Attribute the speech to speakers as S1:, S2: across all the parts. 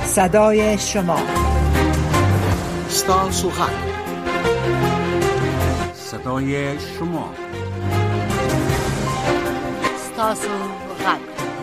S1: صدای شما
S2: ستاسو غږ صدای شما
S3: ستاسو غږ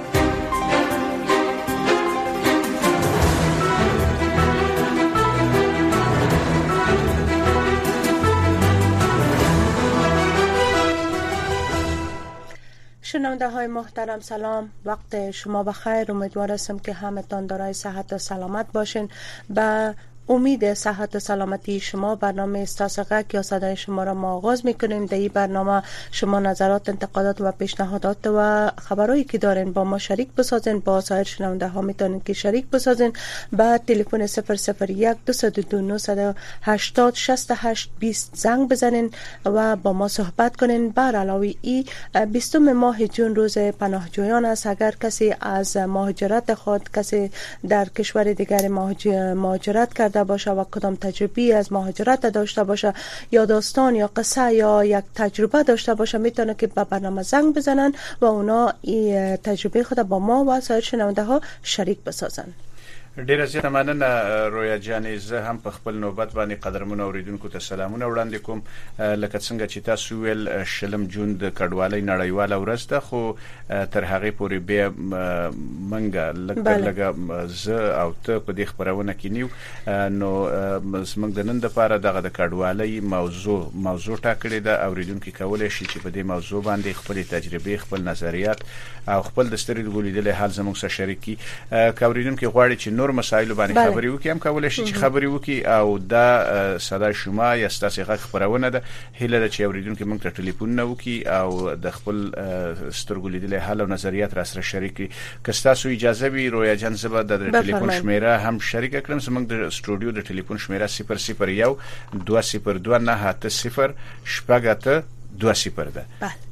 S3: شنونده های محترم سلام، وقت شما بخیر. امیدوار هستم که همتان دارای صحت و سلامت باشین. به امید صحت و سلامتی شما برنامه استاسقک یا صدای شما را ما آغاز میکنیم. در این برنامه شما نظرات، انتقادات و پیشنهادات و خبرایی که دارین با ما شریک بسازین. با سایر شنونده ها میتونین که شریک بسازین. با تلفن 001 222 980 68 20 زنگ بزنین و با ما صحبت کنین. بر علاوه ای 20 ماه جون روز پناهجویان است. اگر کسی از مهاجرت خود، کسی در کشور دیگر مهاجرت کرده باشه و کدام تجربی از مهاجرت داشته باشه یا داستان یا قصه یا یک تجربه داشته باشه، میتونه که به برنامه زنگ بزنن و اونا این تجربه خود با ما و سایر شنونده ها شریک بسازن.
S4: ډیره زیاته مننه رویا جانې. زه هم په خپل نوبت باندې قدرمن اوریدونکو ته سلامونه وړاندې کوم. لکه څنګه چې تاسو ویل شلم جون د کډوالۍ نړیواله ورځ ده، خو تر هغه پورې به منګه لکه زه او ته په دې خبرونه کې نیو. نو زموږ د نن لپاره دغه د کډوالۍ موضوع ټاکلې ده. اوریدونکو کولای شي چې په دې موضوع باندې خپل تجربه، خپل نظریات او خپل د سترګو لیدل حال زموږ سره شریکي. اوریدونکو غواړي چې نور مسایل باندې خبري وکي، هم کولای شي چې خبري وکي. او دا صدای شما یا ستاسو غږ خبرونه ده. هیله ده چې اوریدونکو موږ ته ټلیفون نه وکي او د خپل سترګو لیدل حال او نظریات را سره شریکي. که تاسو اجازه وي رویا جان، زبر د ټلیفون شمیره هم شریک کړم. زموږ د سټوډیو د ټلیفون شمیره 001 202 980 شپږ 20 ده.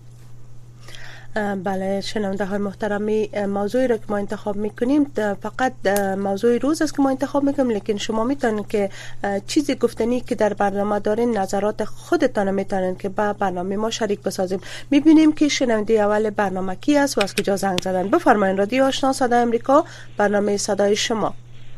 S3: بله شنونده های محترمی، موضوعی را که ما انتخاب میکنیم فقط موضوع روز است که ما انتخاب میکنیم، لیکن شما میتونید که چیزی گفتنی که در برنامه دارین، نظرات خودتان میتونید که با برنامه ما شریک بسازیم. میبینیم که شنونده اول برنامه کی است و از کجا زنگ زدن. بفرمایید. رادیو آشنا صدای امریکا، برنامه صدای شما.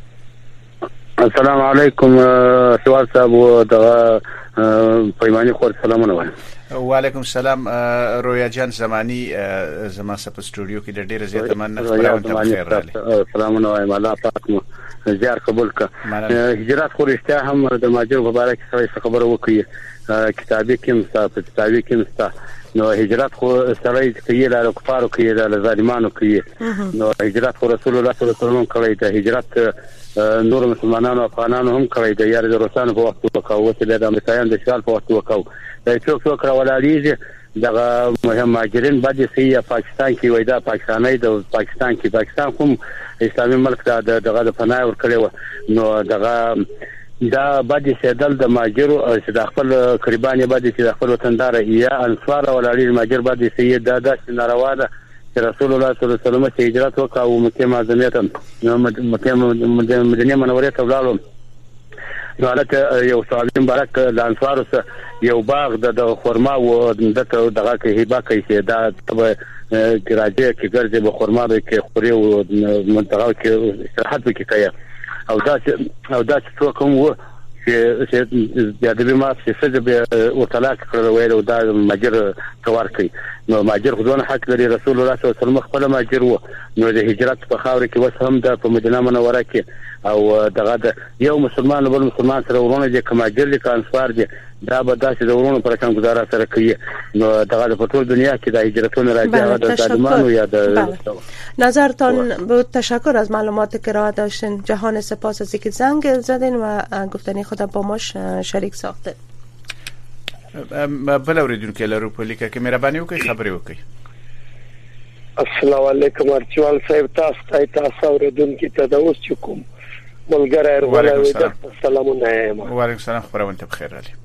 S5: السلام علیکم سوال صاحب و دغه پیمانی خور سلامونه وایم.
S4: وعلیکم السلام رویا جان زمانی، زما سپ سټوډیو کې د ډیره زیاته مننه خبرونه ته خیر رالی.
S5: سلامونه وایم. الله پاک مو زیار قبول ک. هجرت خو رښتیا هم د ماجر مبارک سره خبره وکړي. کتابي کې مصاف کتابي کې مستا نو هجرت خو سره کوي له کفارو کوي له ظالمانو کوي. نو هجرت خو رسول الله صلی الله علیه وسلم کوي. ته هجرت نور مسلمانانو افغانانو هم کوي. د یار د روسانو په وخت وکاو، چې د امریکایانو د شال په وخت وکاو. د څوک راولالیږي دغه مهاجرین باندې سي پاکستان کې وای. دا پاکستاني د پاکستان کې پاکستان کوم اسلامي ملک دغه د پناه ور کړو. نو دغه دا باندې سیدل د ماجرو چې د خپل قرباني باندې چې د خپل وطندار یا انصار ولالیږي ماجر باندې سي دا ناروا ده. رسول الله صلی الله علیه وسلم چې هجرت وکاو مکه معظمه ته، مکه مدینه منوره ته ولاړو. نو هلته یو صحابي مبارک د انصارو سره یو باغ د خرما و دغه کې هبه کوي. دا ته راځي کې ګرځي به خرما به کې خوري او منطقه کې استراحت به کوي. او دا څه کوم و چې د دې ما چې څه به او طلاق کړو ویل دا ماجر توار کوي. نو ماجر خدونه حق لري. رسول الله صلی الله علیه وسلم خپل ماجر و. نو د هجرت په خاور کې وسهم د په مدینه منوره کې او دغه یو مسلمان بل مسلمان سره ورونه دي، کماجر دي کانسوار دي، دا به داسې د ورونو پر څنګه گزاره سره کوي. نو دغه په ټول دنیا کې د هجرتونو راځي د ظالمانو یا د
S3: نظرتان. بود تشکر از معلومات که راه داشتین. جهان سپاس از اینکه زنگ زدین و گفتنی خود با ما شریک ساختین.
S4: بل اوریدونکو لرو په لیکه کې مهرباني وکړئ خبرې وکړئ.
S6: السلام علیکم ارچوال صاحب، تاسو اوریدونکو ته د اوس کوم ملګری ورولې سلامونه.
S4: وعلیکم السلام، خبرونه ته بخیر رالی.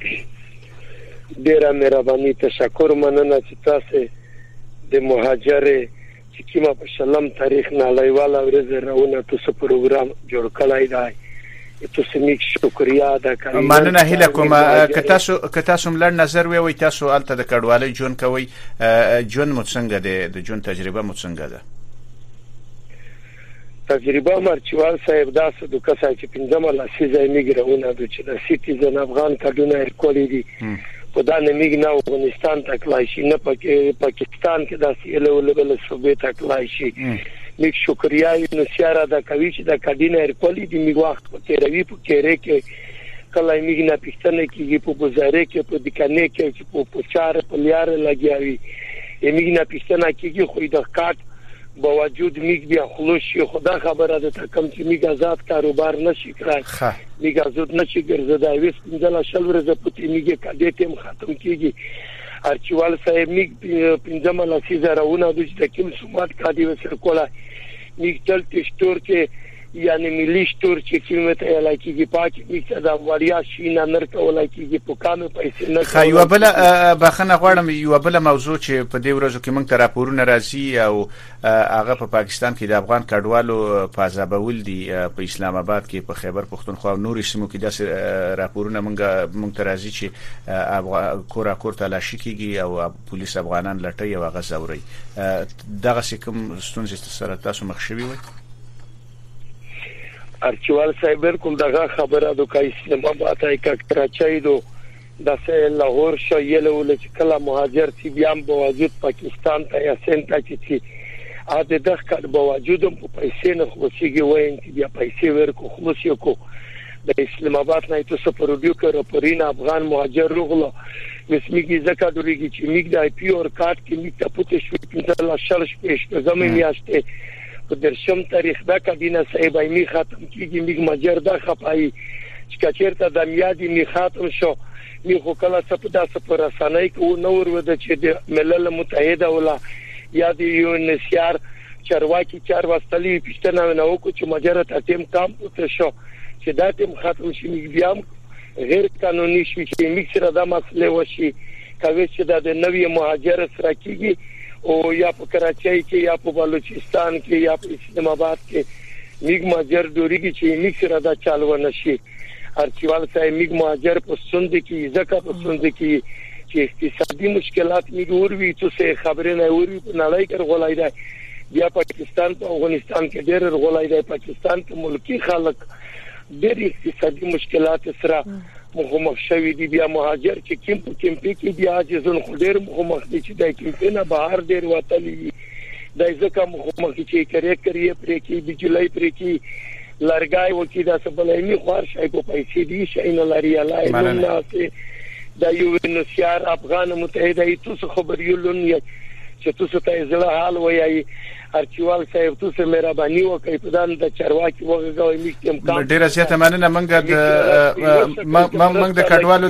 S6: ډیره مهرباني، تشکر، مننه چې تاسو د مهاجر چې کیما په شلم تاریخ نړیواله ورځ راونه تاسو پروګرام جوړ کړی دی. تاسو نیک شکریا ادا کوم.
S4: مننه هیله کوم. که تاسو ملر نظر وي تاسو الته د کډوالۍ جون کوي، جون مو څنګه ده؟ د جون تجربه مو څنګه ده؟
S6: تجربه مرچوال صاحب داسې د کسای چې پنځمه لسیزه میګرونه د چې د سیټیزن افغان کډونه ورکولې دي په دا نه میګ نه افغانستان ته کلای شي نه پاکستان کې داسې له صوبې ته کلای شي میګ شکریا نو سیاره د کوي چې د کډینه ورکولې دي میګ وخت په تیروي په کېره کې کله میګ نه پښتنه کې په بازارې کې په دکانې کې په پوچار په لیار لګیاوي میګ نه پښتنه کې خو د کاټ باوجود میګ بیا خلوص شي خدا خبره ده کم چې میګ آزاد کاروبار نشي کړای میګ آزاد نشي ګرځیدای وس پنځله شل ورځې پټي میګ کډې تم ختم کیږي ارچوال صاحب میګ پنځمه لسیزه راونه د کوم سمات کادي وسر کوله میګ تل تشتور کې یعنی ملي شتور چې کیمته لکه پاک میګ د وړیا شي نه نرکول کیږي په کانو پیسې نه
S4: خایو بل بخنه غواړم یو بل موضوع چې په دې ورځو کې موږ ته راپورونه راځي او هغه په پاکستان کې د افغان کډوالو پازابول دي په اسلام آباد کې په خیبر پختونخوا او نورې سیمو کې داسې راپورونه موږ ته راځي چې کور تلاشي کیږي او پولیس افغانان لټي او غزاوري دغه کوم ستونزې سره تاسو مخ شوي وي
S6: ارچوال صاحب بالکل دغه خبره د اسلام آباد کې کراچۍ دو د لاهور شایله ول چې کله مهاجر تی بیا باوجود پاکستان ته یا سنت چې ا د دغه باوجود په پیسې نه خوشيږي وایي چې بیا پیسې ورکو خلاص یو کو د اسلام آباد نه تاسو پروډیو کړ پرین افغان مهاجر رغله مسمیږي زکه درېږي چې میګ د آی پی اور کارت کې میګ ته پته شو چې لا شرش پېښ زمې میاشته په درشم تاریخ دا کابینه صاحب می ختم کیږي میګ مجر دا خپای چې کچیرته د میادي می ختم شو می خو کله څه په داسه پر رسنۍ کو نور ود چې د ملل متحده ولا یا د یونسیار چرواکی چار واستلی پښتنه نه وکړو چې مجر ته تیم کام پته شو چې دا تیم ختم شي میګ بیا غیر قانوني شي چې میګ سره دا مسله وشي کوي چې د نوې مهاجر سره کیږي او یا په کراچۍ کې یا په بلوچستان کې یا په اسلام آباد کې میګ مهاجر دوریږي چې میګ سره دا چالو نشي ارچوال صاحب میګ مهاجر په سند کې ځکه په سند کې چې اقتصادي مشکلات میګ وروي څه خبرې نه وروي په نړۍ کې غولای دی بیا پاکستان په افغانستان کې ډېر غولای دی پاکستان کې ملکی خلک ډېر اقتصادي مشکلات سره مخ شوی دی بیا مهاجر چې کیمپ کې بیا ځون خډیر مخ دي چې د کیمپ نه بهر ډیر وتلی دای ځکه مخ چې کړی پرې کې بجلی پرې کې لارګای وکي دا سبلایمي خوار شای په پیسې دي شای نه لري الله نه دا یو نسیار افغان متحده تاسو خبريولون چې تاسو ته زړه حال وایي ارچوال صاحب تاسو مهرباني وکړئ په دان د چرواکي وګورئ میکم کام
S4: ډیره زیاته مننه موږ د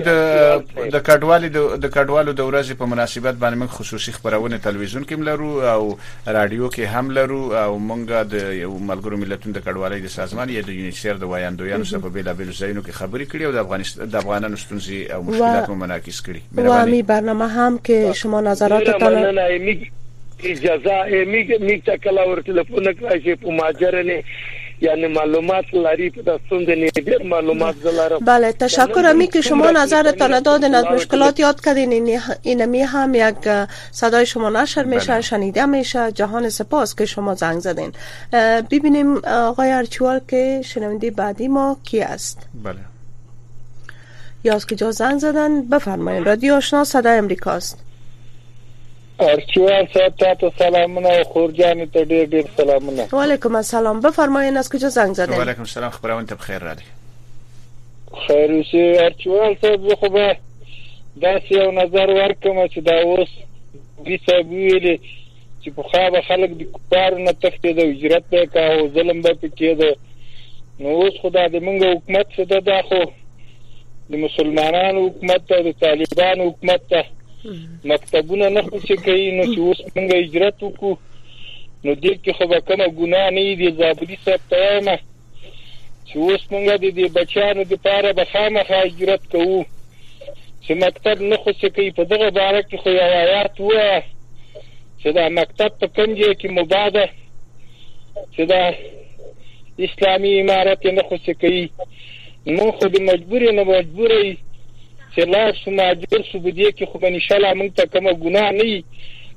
S4: کډوالو د ورځې په مناسبت باندې موږ خصوصي خبرونه تلویزیون کې لرو او رادیو کې هم لرو او موږ د یو ملګرو ملتونو د کډوالۍ د سازمان یا د یونیسیر د وایاندویانو سره په بیلابل ځایونو کې خبرې کړې او د افغانانو ستونزې او مشکلات مو منعکس کړي
S3: مهرباني برنامه هم که شما نظراتتان
S6: اجازه میګ ته کله ور ټلیفون کړی چې په ماجر نه یعنی معلومات لري په داستون د ډېر معلومات دلاره
S3: بله تشکر امی که شما نظرتان دادین از مشکلات یاد کردین این می هم یک صدای شما نشر میشه شنیده میشه جهان سپاس که شما زنگ زدین ببینیم آقای ارچوال که شنونده بعدی ما کی است
S4: بله
S3: یا از کجا زنگ زدن بفرمایید رادیو آشنا صدای امریکاست
S1: ارچوال صاحب تاسو سلامونه او خورجان ته ډېر سلامونه
S3: و علیکم السلام بفرمایئ از کجا زنگ زدین
S4: و علیکم السلام خبرونه ته بخیر راځي
S1: خیر اوسې ارچوال صاحب خو به داسې یو نظر ورکوم چې دا اوس دې صاحب ویلي چې په خا خلک د کفارو نه تښتي د هجرت به کا او ظلم به پکې ده نو اوس خدا دې موږ حکومت څه ده خو د مسلمانانو حکومت ته د طالبانو حکومت ته مکتبونه نه خوشي کوي نو چې اوس موږ هجرت وکړو نو دې کې خو به کومه ګناه نه دي زابري صاحب ته وایم چې اوس موږ د دې بچیانو دپاره به خامخا هجرت کوو چې مکتب نه خوشي کوي په دغه باره کې خو یو آیات ووایه چې دا مکتب په کوم ځای کې مباح ده چې دا اسلامي امارت یې نه خوشي کوي موږ خو د مجبورې نه مجبوره چې لا سو ماجر سو بدې کې خو بني شاله موږ ته کومه ګناه نه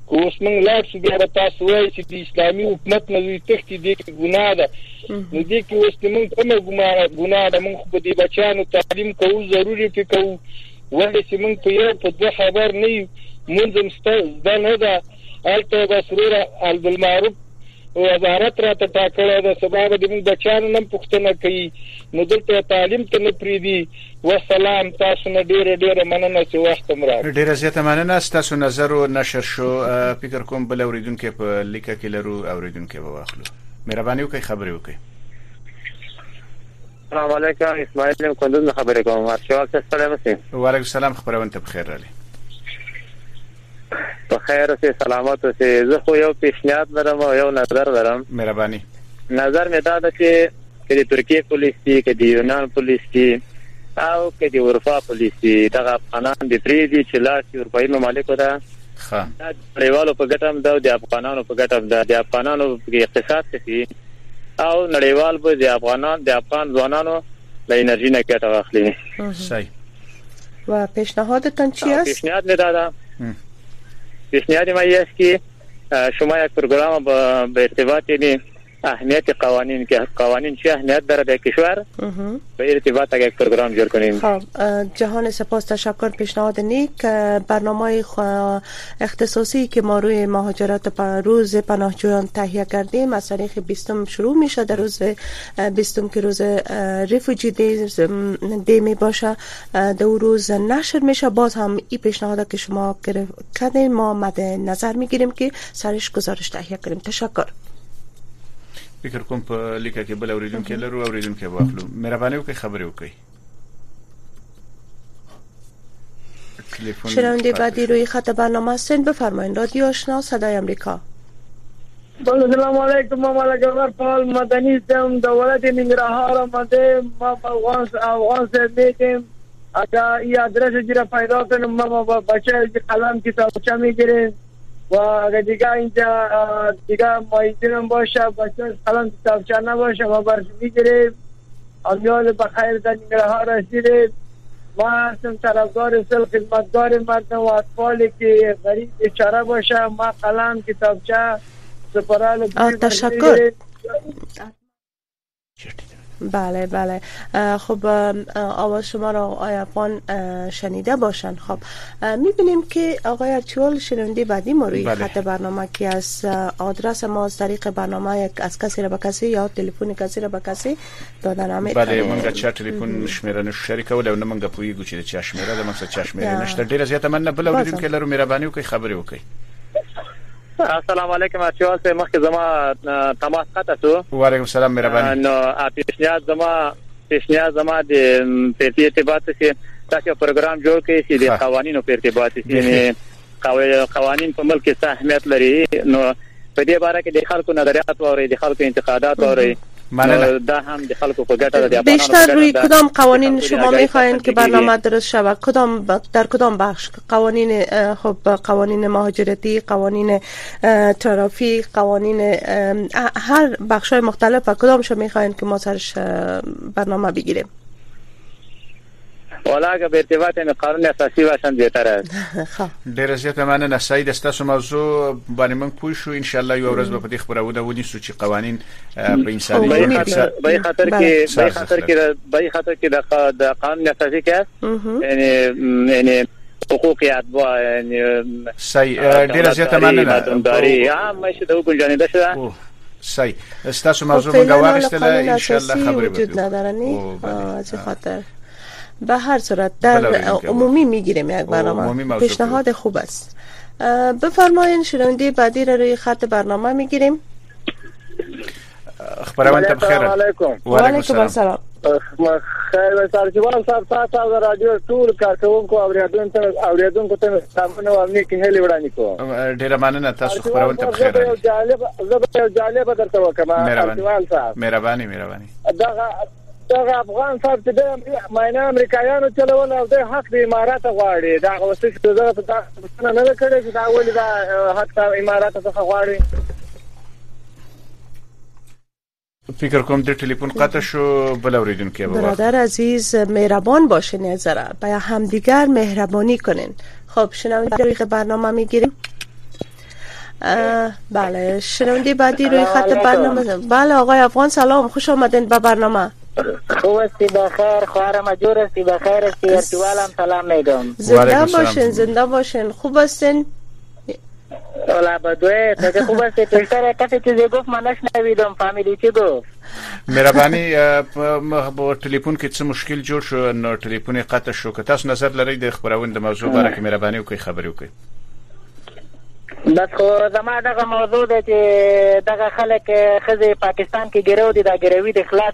S1: که اوس موږ لاړ شو بیا به تاسو وایي چې د اسلامي حکومت نه دوی تښتي دې کې ګناه ده. نو دې کې اوس موږ کومه ګناه ده؟ موږ خو په دې بچیانو تعلیم کوو، ضروري پې کوو، ولې چې موږ په یو په دوه خبر نه یو. مونځ هم زده نه ده، هلته به سروره بالمعروف وزارت راته ټاکلی ده، سبا به د موږ بچیانو نه هم پوښتنه کوي. نو دلته تعلیم ته نه پرېږدي. وسلام، تاسو نه ډېره مننه چې وخت هم راکړ.
S4: ډېره زیاته مننه. ستاسو نظر و نشر شو. فکر کوم بل اورېدونکی په لیکه کې لرو، اورېدونکی به واخلو. مهرباني وکړئ، خبرې وکړئ.
S7: السلام علیکم، اسماعیل یم کندوز نه خبرې کوم. ارشاد صاحب سلام علیکم.
S4: وعلیکم السلام، خبرونه ته بخیر راغلی.
S7: په خیر اوسې، سلامت اوسې. زه خو یو پیشنهاد لرم او یو نظر لرم.
S4: مهرباني.
S7: نظر مې دا ده چې د ترکیه پولیس دي، که د یونان پولیس دي، او که د اروپا پولیس دي، دغه افغانان د پرېږدي چې لاړ شي اروپایي ممالکو ته. دا نړیوالو په ګټه هم ده او د افغانانو په ګټه هم ده. د افغانانو اقتصاد ښه شي او نړیوال به د افغان ځوانانو له انرژي نه ګټه واخلي.
S4: صحیح.
S3: و پیشنهادتان چی است؟
S7: پیشنهاد می دادم. پیشنهاد ما است که شما یک پروگرام به ارتباط اهمیت قوانین، که قوانین چه اهمیت داره در کشور، به ارتباط یک پروگرام جور کنیم.
S3: خب جهان سپاس، تشکر. پیشنهاد نیک. برنامه اختصاصی که ما روی مهاجرت روز پناهجویان تهیه کردیم از تاریخ 20 شروع میشه. در روز 20 که روز ریفوجی دی می باشه، در روز نشر میشه. باز هم این پیشنهاد که شما کردین ما مد نظر میگیریم که سرش گزارش تهیه کنیم. تشکر.
S4: فکر کوم په لیکه کې بل اوریدونکو لرو، اوریدونکو واخلو. مهرباني وکړئ، خبرې وکړئ.
S3: شنونده بعدی روی خط برنامه هستین، بفرمایید. رادیو آشنا صدای امریکا.
S8: السلام علیکم. ما جوهر فعال مدنی هستم، دولت ننگرهار آمده. ما افغان سے میگیم اگر این آدرس جیره پیدا کنم ما با بچه قلم کتابچه میگیریم و اگر دیگه اینجا دیگه مایدینم باشه بچه قلم کتابچه نباشه ما برش میگیریم. امیال بخیر در ننگرهار رسیدیم. ما هستم طرفدار صلح، خدمتگار مردم و اطفالی که غریب بیچاره باشه. ما قلم کتابچه سپرال.
S3: تشکر. بله بله. خب آواز شما را آقای افغان شنیده باشند. خب میبینیم که آقای ارچوال شنونده بعدی ما روی خط برنامه که از آدرس ما از طریق برنامه یک از کسی را به کسی یا تلفن کسی را به کسی دادن آمد.
S4: بله منګه چا تلیفون شمیره نشو شریکول او نه منګه پویګو چې چا شمیره د مقصد چا شمیره نشته. ډیره زیاته مننه. بل اوریدونکو لرو، مهرباني وکړئ، خبرې وکړئ.
S7: السلام علیکم. ارشاد سے مخکې زما تماس قطع شو.
S4: وعلیکم السلام. مهرباني.
S7: نو پیشنهاد زما د په ارتباط کې تاسو پروګرام جوړ کړئ چې د قوانینو په ارتباط کې قوانین په ملک کې اهمیت لري. نو په دې باره کې د خلکو نظریات او د خلکو انتقادات او دا هم د خلکو په ګټه ده.
S3: بیشتر روی کدام قوانین شما میخواین که برنامه درست شود؟ در کدام بخش؟ قوانین خب قوانین مهاجرتی، قوانین ترافیک، قوانین هر بخش‌های مختلف، کدامش میخواین که ما سرش برنامه بگیریم؟
S7: والا اگه به ارتباط قانون اساسی باشن بهتره است.
S4: ډیره زیاته مننه. سعید، تاسو موضوع باندې موږ پوه شو. ان شاء الله یو ورځ به په دې خبرونه ونیسو چې قوانین په انساني
S7: به خاطر کې د قانون اساسي کې یعنی حقوقیات با یعنی
S4: صحیح. ډیره زیاته مننه.
S7: داری هم مشه د حقوق جانبه شده.
S4: صحیح. تاسو موضوع موږ واغښتله. ان شاء الله خبرې
S3: وجود نداره نه از خاطر. به هر صورت در عمومی میگیریم یک برنامه. پیشنهاد خوب است. بفرمایید. شنونده بعدی را روی خط برنامه میگیریم.
S4: خبرونه بخیر.
S8: و
S3: علیکم السلام.
S8: خیر سرجوان صاحب تاسو د رادیو ټول کارکونکو اوریدونکو ته سلامونه او نیک هیله وړاندې کوم.
S4: ډیره مننه. تاسو خبرونه بخیر.
S8: جالب درته وکم. سرجوان صاحب
S4: مهرباني.
S8: دغه افغان صاحب چې د ماینه امریکایانو چلول او د حق د امارات غواړي. دا اوسه چې زه په تاسو نه کړی چې دا ولې دا حق د امارات څخه غواړي.
S4: فکر کوم د ټلیفون قطع شو. بل اوریدونکو
S3: برادر عزیز مهربان باشین، یک ذره به همدیگر مهربانی کنین. خب شنونده روی برنامه میگیریم. بله شنونده بعدی روی خط برنامه. بله آقای افغان سلام، خوش آمدین به برنامه.
S9: خوب هستی بخیر، خواهرم جور هستی بخیر هستی، ارتوالم سلام میگم.
S3: زنده باشین زنده باشین. خوب هستین؟
S9: اولا بدوه تو خوب هستی؟ پیشتر کسی چیزی گفت من نشنویدم، فهمیدی چی گفت؟
S4: مهرباني په ټلیفون کې څه مشکل جوړ شو نو ټلیفون قطع شو. که تاسو نظر لرئ د خبرونه د موضوع باره کې مهرباني وکړئ خبرې وکړئ.
S9: بس خو زما دغه موضوع ده چې دغه خلک ښځې پاکستان کې ګیرو دي، دا ګیروي د خلاص.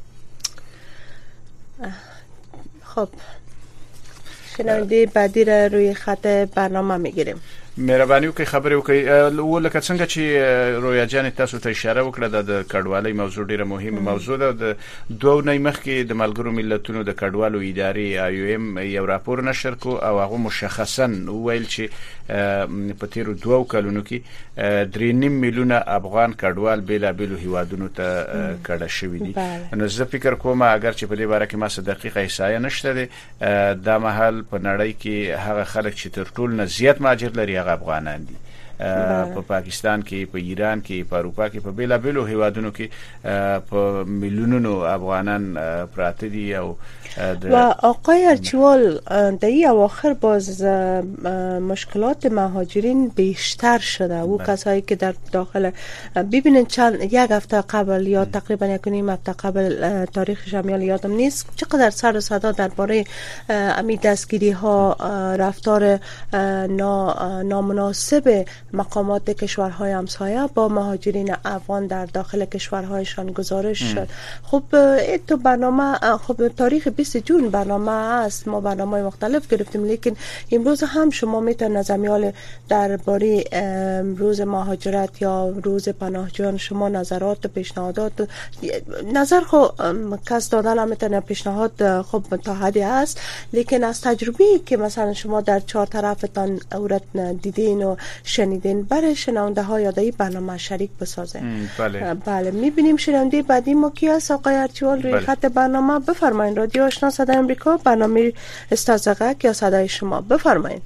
S3: خب شنونده بعدی را روی خط برنامه میگیریم.
S4: مهرباني وکړئ خبرې وکړئ. ولکه څنګه چې رویا جان تاسو ته اشاره وکړه د کډوالۍ موضوع ډیره مهمه موضوع ده. د دوه نه مخکې د ملګرو ملتونو د کډوالو ادارې IOM یو راپور نشر کو او هغه مشخصا ویل چې په تیرو 2 کلونو کې 3.5 میلیونه افغان کډوال بیلابیلو هیوادونو ته کډه شوی دي. نو زه فکر کوم اگر چې په دې باره کې ما څه دقیقه احصایه نشته دا مهال په نړۍ کې هغه خلک چې تر ټولو نه زیات مهاجر لري هغه افغانان دي. په پاکستان کې، په ایران کې، په اروپا کې، په بیلابیلو هیوادونو کې په میلیونونو افغانان پراته دي. او
S3: و آقای ارچوال در این اواخر باز مشکلات مهاجرین بیشتر شده. او کسایی که در داخل ببینید یک هفته قبل یا تقریبا 1.5 هفته قبل تاریخش هم یادم نیست چقدر سر و صدا درباره امی دستگیری ها، رفتار نامناسب مقامات کشورهای همسایه با مهاجرین افغان در داخل کشورهایشان گزارش شد. خب این تو برنامه خب تاریخ 20 جون برنامه است، ما برنامه مختلف گرفتیم، لیکن امروز هم شما میتونید از امیال درباره روز مهاجرت یا روز پناهجویان شما نظرات و پیشنهادات نظر خو کس دادن هم میتونه پیشنهاد خب تا حدی است، لیکن از تجربه که مثلا شما در 4 طرفتان اورت دیدین و شنیدین برای شنونده ها یادی برنامه شریک بسازین. بله میبینیم شنونده بعدی ما کی است؟ آقای ارچوال روی خط برنامه بفرمایید. رادیو آشنا صدای امریکا، برنامه استازغک یا صدای شما، بفرمایید.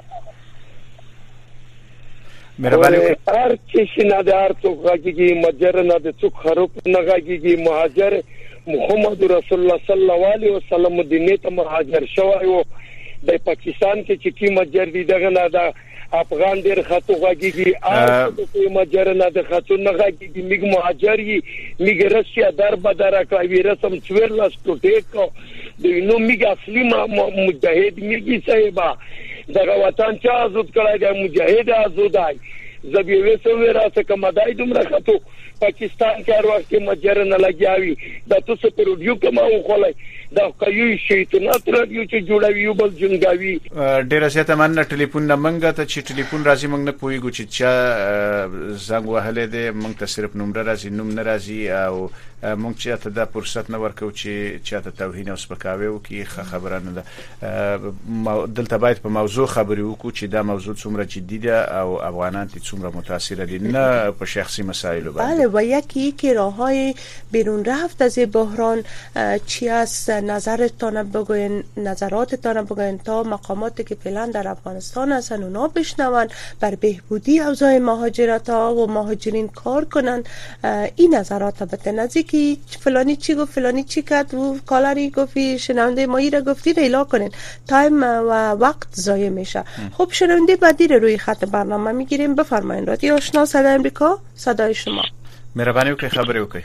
S6: هر کسی نده هر تو غاگیگی مجر نده تو خروب نغاگیگی مهاجر محمد رسول الله صلی الله علیه و سلم دینه ته مهاجر شوی و د پاکستان کې چې کی مجر دي دغه نه ده افغان ډیر خطو غاگیگی آر تو مجر نده خطو نغاگیگی میگ مهاجری میگ رسیا در بدر کوي رسم چورلاس ټوټه کو دینو میگ اصلي مجاهد میگی صاحبہ دغه وطن چا آزاد کړای دی، مجاهد آزادای زبی وسو راسه کمدای دومره خطو پاکستان کې هر وخت مجر نه لګیاوي د تاسو په رادیو کې ما وخولای دا کوي شیطانات رادیو چې جوړوي یو بل جنگاوي.
S4: ډیر زیاته من ټلیفون نه منګه ته چې ټلیفون راځي موږ نه پويګو چې چا زنګ وهلې دي، موږ ته صرف نمبر راځي، نوم نه راځي او موږ چې ته دا فرصت نه ورکو چې چاته توهین او سپکاوي وکي خبره نه ده. دلته باید په موضوع خبرې وکړو چې دا موضوع څومره جدي ده او افغانان ته څومره متاثر دي، نه په شخصي مسایلو باندې.
S3: بله و یکی که راههای بیرون رفت از بحران چی است؟ نظرتان بگوین، نظراتتان بگوین تا مقاماتی که فعلا در افغانستان هستن اونا بشنون بر بهبودی اوضاع مهاجرت ها و مهاجرین کار کنن. این نظرات بتن از که فلانی چی گفت فلانی چی کرد و کالری گفتی شنونده مایی را گفتی ریلا کنین، تایم و وقت ضایع میشه. خب شنونده بعدی رو روی خط برنامه میگیریم، بفرمایید. رادیو آشنا صدای امریکا، صدای شما.
S4: مهرباني وکړئ خبرې وکړئ.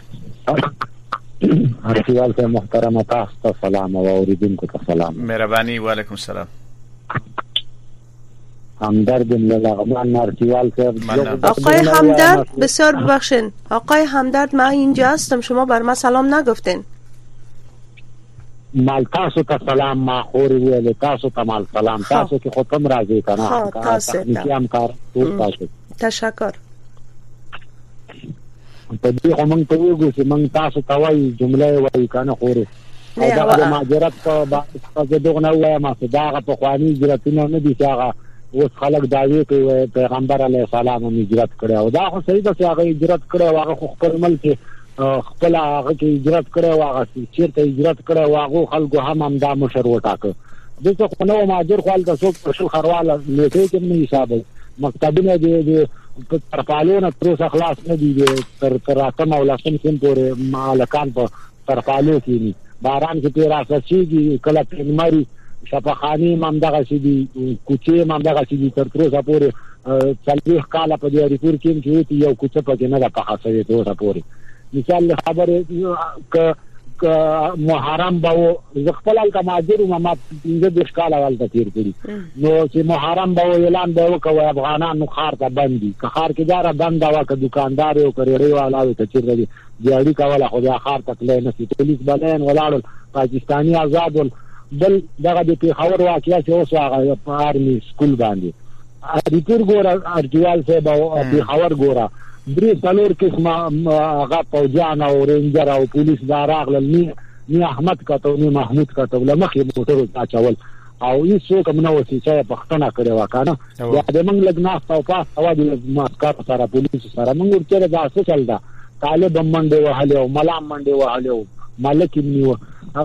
S10: ارتوال ته محترم تاسو ته سلام او اوریدونکو ته سلام.
S4: مهرباني وعلیکم السلام.
S10: همدرد لغمان ارتوال ته
S3: آقای همدرد بسیار ببخشید آقای همدرد من اینجا هستم، شما بر من سلام نگفتین.
S10: مال تاسو ته سلام، ما خوري ویل تاسو ته مال سلام. تاسو کې ختم راځي کنه تاسو هم کار تاسو
S3: تشکر.
S10: په دې کوم ته وګورئ چې موږ تاسو ته وایي جمله وایي کنه خوري دا د مهاجرت په دغه نه وایي ما صداقه په خواني هجرتونه نه دي چې هغه اوس خلک داوی کوي پیغمبر علیه السلام هجرت کړی او دا خو صحیح ده چې هغه هجرت کړی او هغه خپل ملک خپل هغه کې هجرت کړی او هغه چیرته هجرت کړی او هغه خلکو هم دا مشر وټاکه. دغه خو نو مهاجر خپل د څوک په شل خرواله نیټه کې نه حساب مکتبونه د ترپالونه تر څو خلاص نه دي تر راتم او لاسم سم پورې مالکان په ترپالو کې ني باران کې تیر اساسيږي کله پنمري شفاخاني ممدغه شي دي کوچې ممدغه شي دي تر څو پورې څلويخ کاله په دې ریپور کې یو کوڅه پکې نه ده په خاصه دي تر پورې مثال خبره ک محرم باو زغفل الکماجر ما 15 کال اول تیر کړی نو چې محرم باو اعلان به وکوي افغانان نو خار ته بندي که خار کې دار بند وا که دکاندار او کریړی والا ته چیر دی دیاړي کوله خو دا خار ته تللی نه سي پولیس بلین ولاړ پاکستاني آزاد بل دغه د پیښور واقعیا چې اوس هغه آرمي سکول باندې ریپور ګور ارجوال سے باو پیښور ګورا درې څلور قسمه هغه پوجان او رینجر او پولیس دا راغلل نه احمد کاته نه محمود کاته لمخې موټر اچول او هیڅ کوم نو چې پښتنه کړي وکانه دا د موږ لګنا او پاس او د ماسکار سره پولیس سره موږ ورته دا څه چل دا طالب منډه وهله او ملام منډه وهله ملک نیو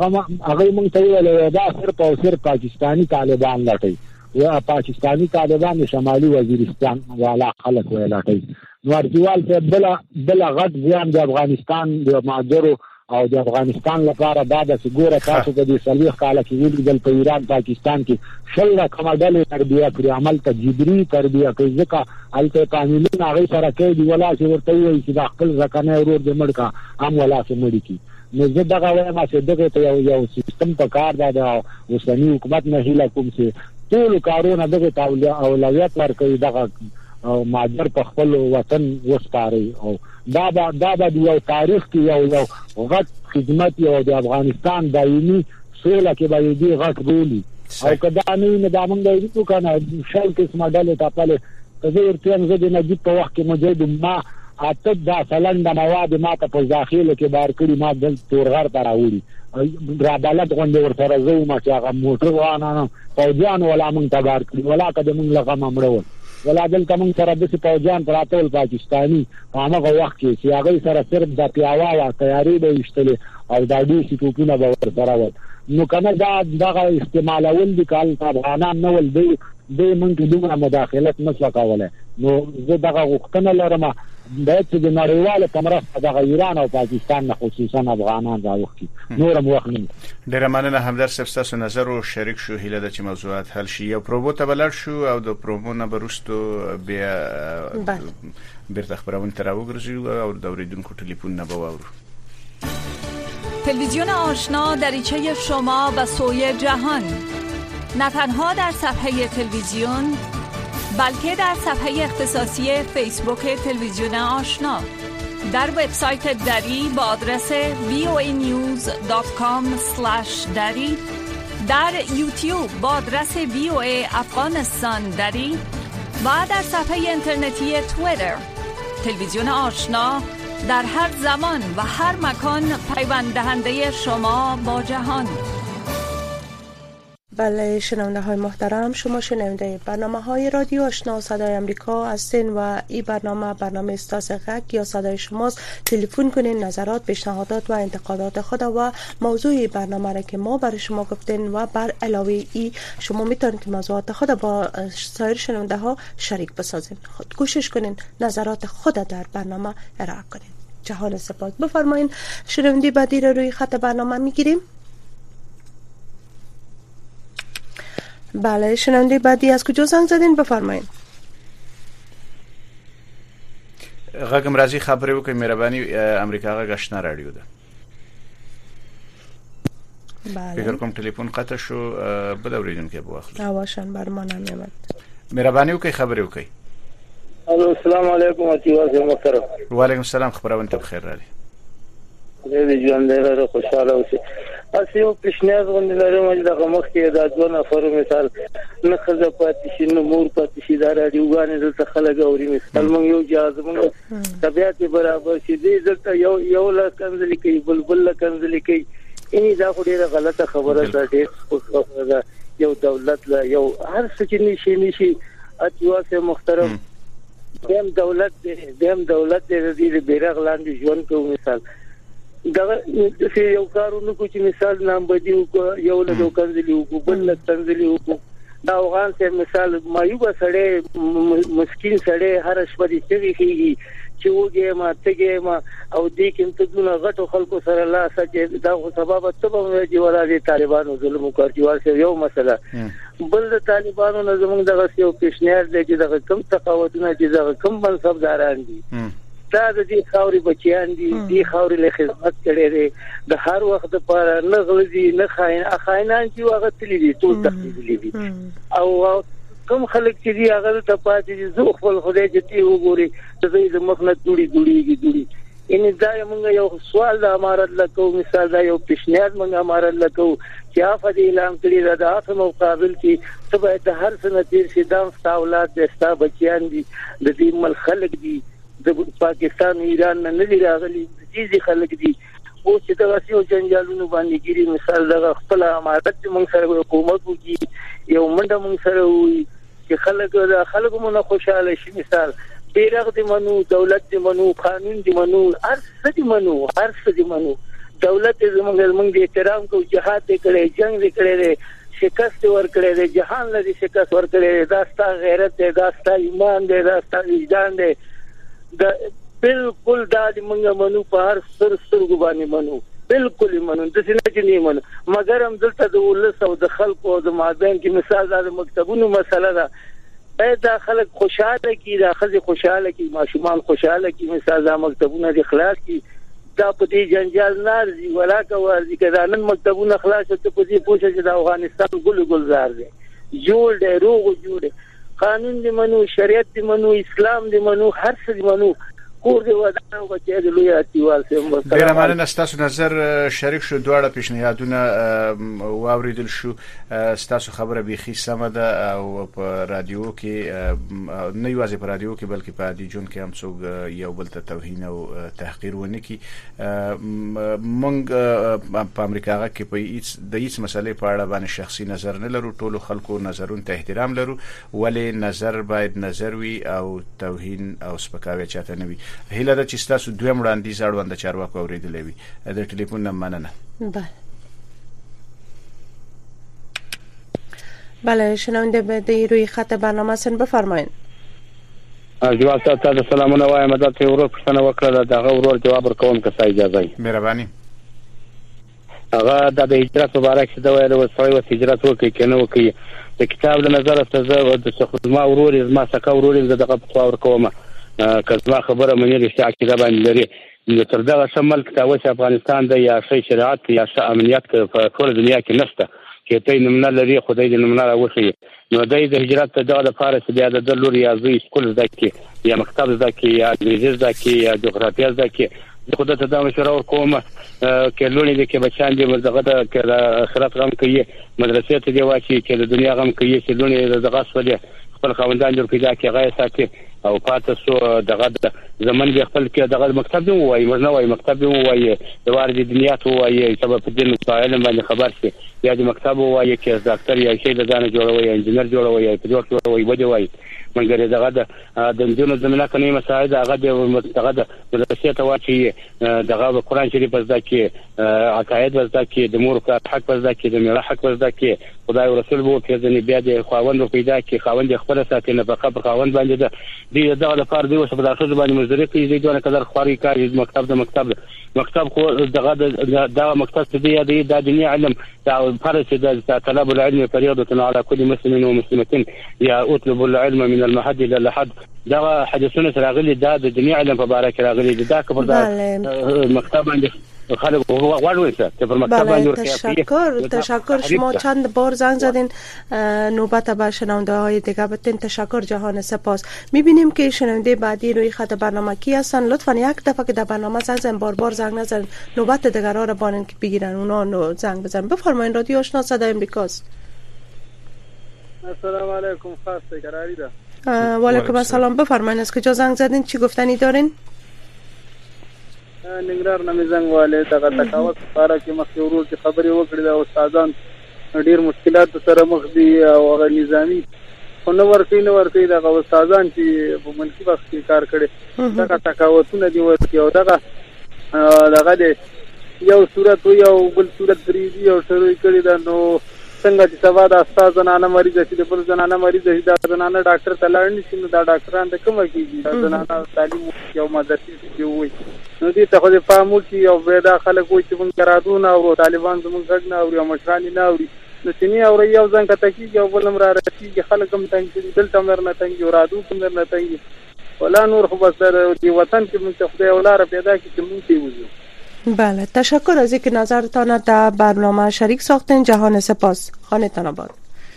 S10: هغه موږ ته ویل دا صرف او صرف پاکستانی طالبان لټي یا پاکستانی طالبان شمالي وزیرستان والا خلک ویلاټي نورجوال ته بل غټ ځان د افغانستان د ماجرو او د افغانستان لپاره دا د ګوره تاسو د سلوخ کاله کې ویل په ایران پاکستان کې شل کماډل تربیه پر عمل تجبری تربیه کوي ځکه الته قانوني هغه سره کوي ولا چې ورته وي چې د خپل ځکنه ورور د مړکا هم ولا چې مړی کی نو زه دغه وایم چې دغه ته یو سیستم په کار دا د اوسنی حکومت نه هیله کوم چې ټول کارونه دغه اولویت ورکوي دغه ماجر په خپل وطن وسپاري او دا د یو تاریخ کې یو غټ خدمت یو د افغانستان دایمي سوله کې باندې دی غټ رولي او کدا نه د امنګ یو کنه شل قسمه ډله تاپله زه ورته زه د نجیب په وخت کې موجود ما اته دا سلند مواد ما ته په داخله کې بار کړی ما د تورغر ته راوړي را بلد غونډه ورته زو ما چې هغه موټر وانه فوجان ولا مونږ ته بار کړی ولا کده مونږ لغه مړول ولا دلته مونږ سره د فوجان پراتول پاکستانی په هغه وخت کې چې هغه سره صرف د پیاوا او تیاری به وشتل او د دې سټوپونه به ورسره و نو کنه دا دغه استعمالول دي کال افغانان نه ول دی مونږ دومره مداخلت نشو کولای نو زه دغه غوښتنه لرم د نړیواله کمرسته د ایران او پاکستان نه خصوصا افغانان راوخي نورم وخت
S4: ډیر مننه همدر سپستاسو نظر او شریک شو هیله د چې موضوعات حل شي یو پروبو ته بلل شو او د پروبو نه برستو بیا بیرته خبرونه تر وګرځي او د اوریدونکو ټلیفون نه باور
S11: تلویزیون آشنا دریچه شما به سوی جهان نه تنها در صفحه تلویزیون بلکه در صفحه اختصاصی فیسبوک تلویزیون آشنا در وبسایت دری با آدرس voanews.com/dari در یوتیوب با آدرس VOA افغانستان دری و در صفحه اینترنتی توییتر تلویزیون آشنا در هر زمان و هر مکان پیوند دهنده شما با جهان.
S3: بله شنونده های محترم شما شنونده برنامه های رادیو آشنا صدای امریکا هستین و این برنامه استاس غک یا صدای شماست. تلفن کنین نظرات پیشنهادات و انتقادات خود و موضوع برنامه را که ما برای شما گفتین و بر علاوه ای شما میتونید که موضوعات خود با سایر شنونده ها شریک بسازین. خود کوشش کنین نظرات خود در برنامه ارائه کنین. جهان سپاس. بفرمایین شنونده بعدی را روی خط برنامه میگیریم. بله شنونده بعدی از کجا زنگ زدین بفرمایید.
S4: غږم راځي خبرې وکړئ مهرباني امریکا غږ آشنا رادیو ده.
S3: بله
S4: فکر کوم ټلیفون قطع شو بل اوریدونکو به واخلو.
S3: اواشن بر ما نمیاد.
S4: مهرباني وکړئ خبرې وکړئ.
S6: السلام علیکم اتیواز محترم.
S4: وعلیکم السلام خبرونه ته بخیر راځي.
S6: دې ژوند دې خوشاله اوسئ. اسیو پښنیاز غوندې لرم چې دغه مخ کې د دوه نفرو مثال نه خزه پاتې شي نو مور پاتې شي دا راډیوګانې دلته خلک اوري مثال مونږ یو جهاز مونږ طبيعت برابر شي دې دلته یو لا کنځلې کوي بلبل کنځلې کوي ان دا خو ډیره غلطه خبره ده ډېر یو دولت لا یو هر څه چې نشي اتیواز محترم دیم دولت دې بیرغ لاندې ژوند کوي مثال دا یو کارونه کو چې مثال نام بدیو کو یو له کنځلیو کو بل له کنځلیو کو
S12: دا افغان سره مثال مایوب سړی مسکین سړی هر شپه دې چغيږي چې وګه ما تګه ما او دې کې ته دونه غټو خلکو سره لا سچ دا سبب ته به دی ولادي طالبانو ظلم وکړي ورسره یو مسله بل د طالبانو نه زموږ دغه یو پیشنهاد دی چې دغه کم تقاوتونه چې دغه کم منصبداران دي دا د دې خاوري بچیان دي دې خاوري له خدمت کړي دي د هر وخت لپاره نه غلطي نه خاینان چې هغه تللی دي ټول تخلیدي دي او کوم خلک چې دی هغه ته پاتې زو خپل خدای چې تی وګوري د دې مخنه دوړي ان دا موږ یو سوال د امارت لکو مثال دا یو پیشنهاد موږ امارت لکو چې افدی اعلان کړی دا په مقابل کې تبع د هر سنه تیر شي دا اولاد د ستا بچیان دي د دې مل خلک دي د پاکستان ایران نه لري راغلي دي خلک دي او چې دا وسیو جنجالونو باندې ګيري مثال دا خپل امارت موږ سره حکومت وکي یو منډه موږ سره وي چې خلک مونږ خوشاله شي مثال بیرغ دی منو دولت دی منو قانون دی منو هر څه دی منو دولت زموږ د احترام کو جهاد کړي جنگ کړي شکست ور کړي جهان لري شکست ور کړي دا ستا غیرت دی دا ستا ایمان دی دا ستا وجدان دی دا بالکل دا موږ منو په هر سترګو باندې منو بالکل منو د څه نه منو مګر هم دلته د ولس او د خلکو او د مابین کې مثال د مکتبونو مسله ده دا خلک خوشاله کی دا خزي خوشاله کی ماشومان خوشاله کی مثال د مکتبونو د اخلاص کی دا په دې جنجال نارځي ولا کوي کدا نن مکتبونو اخلاص ته په دې پوښتنه چې د افغانستان ګلزار دی جوړ دی روغ جوړ قانون دی منو شریعت دی منو اسلام دی منو هر څه دی منو کور دی ودانو بچی د لوی اتیوال سم
S4: ډیر مننه ستاسو نظر شریک شو دواړه پیشنهادونه واوریدل شو ستاسو خبره بيخي سم ده او په رادیو کې نه یوازې په رادیو کې بلکې په دیجون کې هم څوک یو بل ته توهین او تحقیر ونه کی مونږ په امریکا کې په هیڅ مسلې په اړه باندې شخصي نظر نه لرو ټولو خلکو نظرونو ته احترام لرو ولې نظر باید نظر وي او توهین او سپکاوی چاته نه وي هیله ده چې تاسو دویم وړاندیز اړوند چارواکو اوریدلې وي د ټلیفون نه مننه
S3: بله شنونده به روی خط برنامه سن بفرمایید
S5: جواب تاسو سلامونه وایم دا ته ورو پښتنه وکړه دغه ورور جواب ورکوم که اجازه وي
S4: مهرباني
S5: هغه د هجرت مبارک څه دا وایي د وسوي هجرت وکړي کنه وکړي د کتاب له نظر څخه د ما ورور ما سکه ورور دغه په ورکوم کله خبره مې رښتیا کې دا باندې لري نو تر دا شمال کتاب افغانستان د یا شي شریعت یا شي امنیت په ټول دنیا کې نشته کې ته نمونه لري خدای دې نمونه راوښي نو د هجرت د فارس بیا د لور یا زوی سکول زکه یا مکتب زکه یا انګلیزي زکه یا جغرافیا زکه خدای ته دا مشوره ورکوم کې لونی دې کې بچان دې دغه د آخرت غم کوي مدرسې ته دی واچي چې د دنیا غم کوي چې لونی دغه سولې خپل خوندان جوړ کړي چې غي ساتي او پاتې سو دغه زمون به خپل کې دغه مکتب دی وای مرنه وای مکتب دی وای د وارد دنیا ته وای سبب په دې مسائل باندې خبر شي یا د مکتب وای چې ډاکټر یا شي د ځان جوړوي انجنیر جوړوي یا پیلوټ جوړوي وځي وای مګر دغه د دنیو زمينه کني مسائل هغه دغه مدرسې ته واچي دغه قرآن شریف زده کې عقاید زده کې د مور حق زده کې د میړه حق زده کې خدای او رسول وو کې ځنی بیا د خاوند پیدا کې خاوند خپل ساتي نه په خاوند باندې دی دغه لپاره دی وسه په داخله باندې مزدوري کوي دونه قدر خوري کار مکتب خو دغه مکتب دی د دنیا علم دا فرض د طلب العلم فريضه على كل مسلم ومسلمه يا اطلب العلم من المهد الى اللحد دا حدیثونه راغلي دا د دنیا علم په اړه کې راغلي دا کبر دا مکتب باندې خالق غواړو چې په مکتب باندې
S3: تشکر شما چند بار زنگ زدین نوبت به شنونده های دیگه بتین تشکر جهان سپاس میبینیم که شنونده بعدی روی خط برنامه کی هستن لطفا یک دفعه که در برنامه زنگ زدن بار زنگ نزن نوبت دیگران را بانن که بگیرن اونا زنگ بزن بفرمایید رادیو آشنا صدای امریکاست
S13: السلام علیکم خاصه قراری ده
S3: و علیکم السلام بفرمایید از کجا زنگ زدین چی گفتنی دارین
S13: ننګرهار نه زنګ والے دغه تکاوت لپاره چې مخکې ورور چې خبرې وکړې دا استادان ډیر مشکلات سره مخ دي او هغه نظامی خو نو ورته دغه استادان چې په ملکی وخت کې کار کړي دغه تکاوتونه دي ورته او دغه د یو صورت یو بل صورت بریدي او شروع کړي دا نو څنګه چې سبا د استاد زنانه مریض شي د بل زنانه مریض شي دا زنانه ډاکټر ته لاړ نشي نو دا ډاکټران د کومه کیږي دا زنانه تعلیم یو مدرسې کې وي نو دې ته خو د فهمول چې یو پیدا خلک وي چې موږ رادونه او طالبان زموږ غږ نه اوري او مشران نه اوري نو چې نه اوري یو ځان کته کیږي او بل امر راځي خلک هم تنګ دي دلته مر نه تنګ او رادو کوم نه تنګ ولا نور خو بس دی وطن کې موږ خدای اولاره پیدا کړي چې موږ وځو.
S3: بله تشکر از اینکه نظرتان در برنامه شریک ساختین. جهان سپاس. خانتان آباد.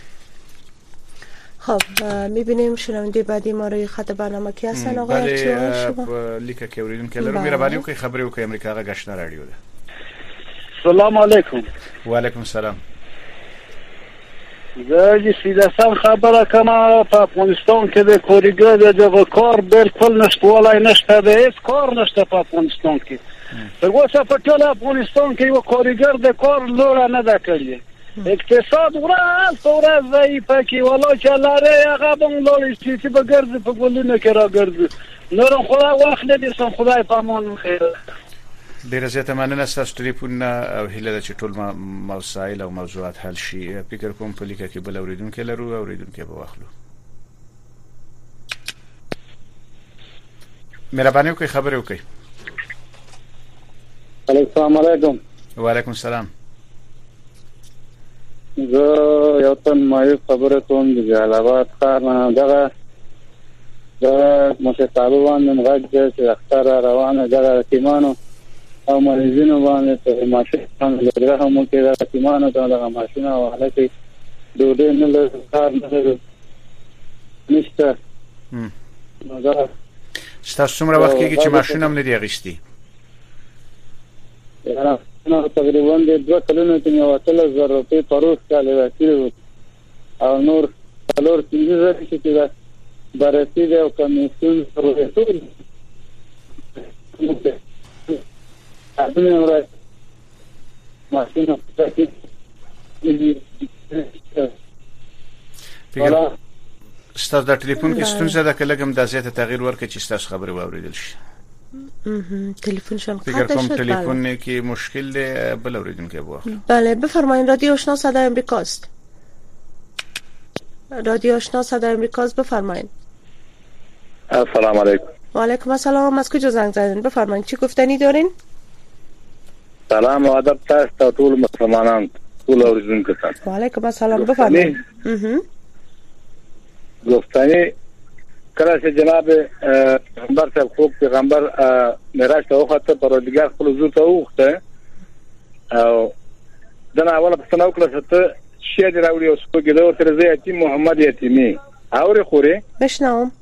S3: خب میبینیم شنونده بعدی ما روی خط برنامه کی هستن آقای ارچیوان شما
S4: لیکه که اوریدون که لرو میره که خبری که امریکا غا گشت رادیو ده.
S14: سلام علیکم.
S4: و علیکم سلام.
S14: زه سیدسم خبره کنه په افغانستان کې د کوریګر د کار بالکل نشته ولای نشته د هیڅ کار نشته په افغانستان کې. تر اوسه په ټول افغانستان کې یو کوریګر د کار لوړه نه ده کړې. اقتصاد ورځ ضعیفه کې ولا چې لاره هغه بم لوړ چې په ګرځي په ګلونو کې راګرځي. نور خدای واخلې دې سم خدای په امان خیر.
S4: ډیره زیاته مننه ستاسو ټلیفون او هیله چې ټول مسائل او موضوعات حل شي. فکر کوم په لیکه کې بل اوریدونکو لرو اوریدونکو به واخلو. مهرباني وکړئ خبرې وکړئ.
S14: السلام علیکم.
S4: و علیکم السلام.
S14: زه یو تن مایو خبره کوم د جلال آباد ښار نه دغه د متطابقان مغږ چې اختر روانه دغه تیمانو او مریضینو باندې په ماشین لګره هم کې د تیمانو دغه ماشین او حالت ډوډۍ نه لږ کار نه نشته. دا
S4: ستاسو څومره وخت کېږي چې ماشین هم نه دی اغوستی؟
S14: نو تقریبا د 2 کلونو ته یو 3000 روپۍ پروس کاله راکړو او نور څلور څنګه چې دا برسي دی او کمیسیون پروسه اته راځي ماشین په
S4: فکر ستاسو د ټلیفون کې ستونزه ده کله کوم د زیاته تغییر ورکړي چې ستاسو خبرې واوریدل شي.
S3: تلفن شان
S4: فکر کوم تلفن کې مشکل دی بل اوریدونکو به.
S3: بله بفرمایید. رادیو آشنا صدای امریکاست. رادیو آشنا صدای امریکاست بفرمایید.
S15: السلام علیکم.
S3: و علیکم السلام. از کجا زنگ زدین؟ بفرمایید چی گفتنی دارین؟
S15: سلام و ادب تاسو ټول مسلمانان ټول اوریدونکو ته.
S3: و علیکم السلام بفرمایید.
S15: گفتنی کله چې جناب پیغمبر صاحب خو پیغمبر معراج ته وخته پروردګار خپل زو ته وخته او دنا اوله په سنو کله ته شی دی راوړي او سپګې دا ورته زه یتیم محمد یتیمی اورې خوري
S3: بشنوم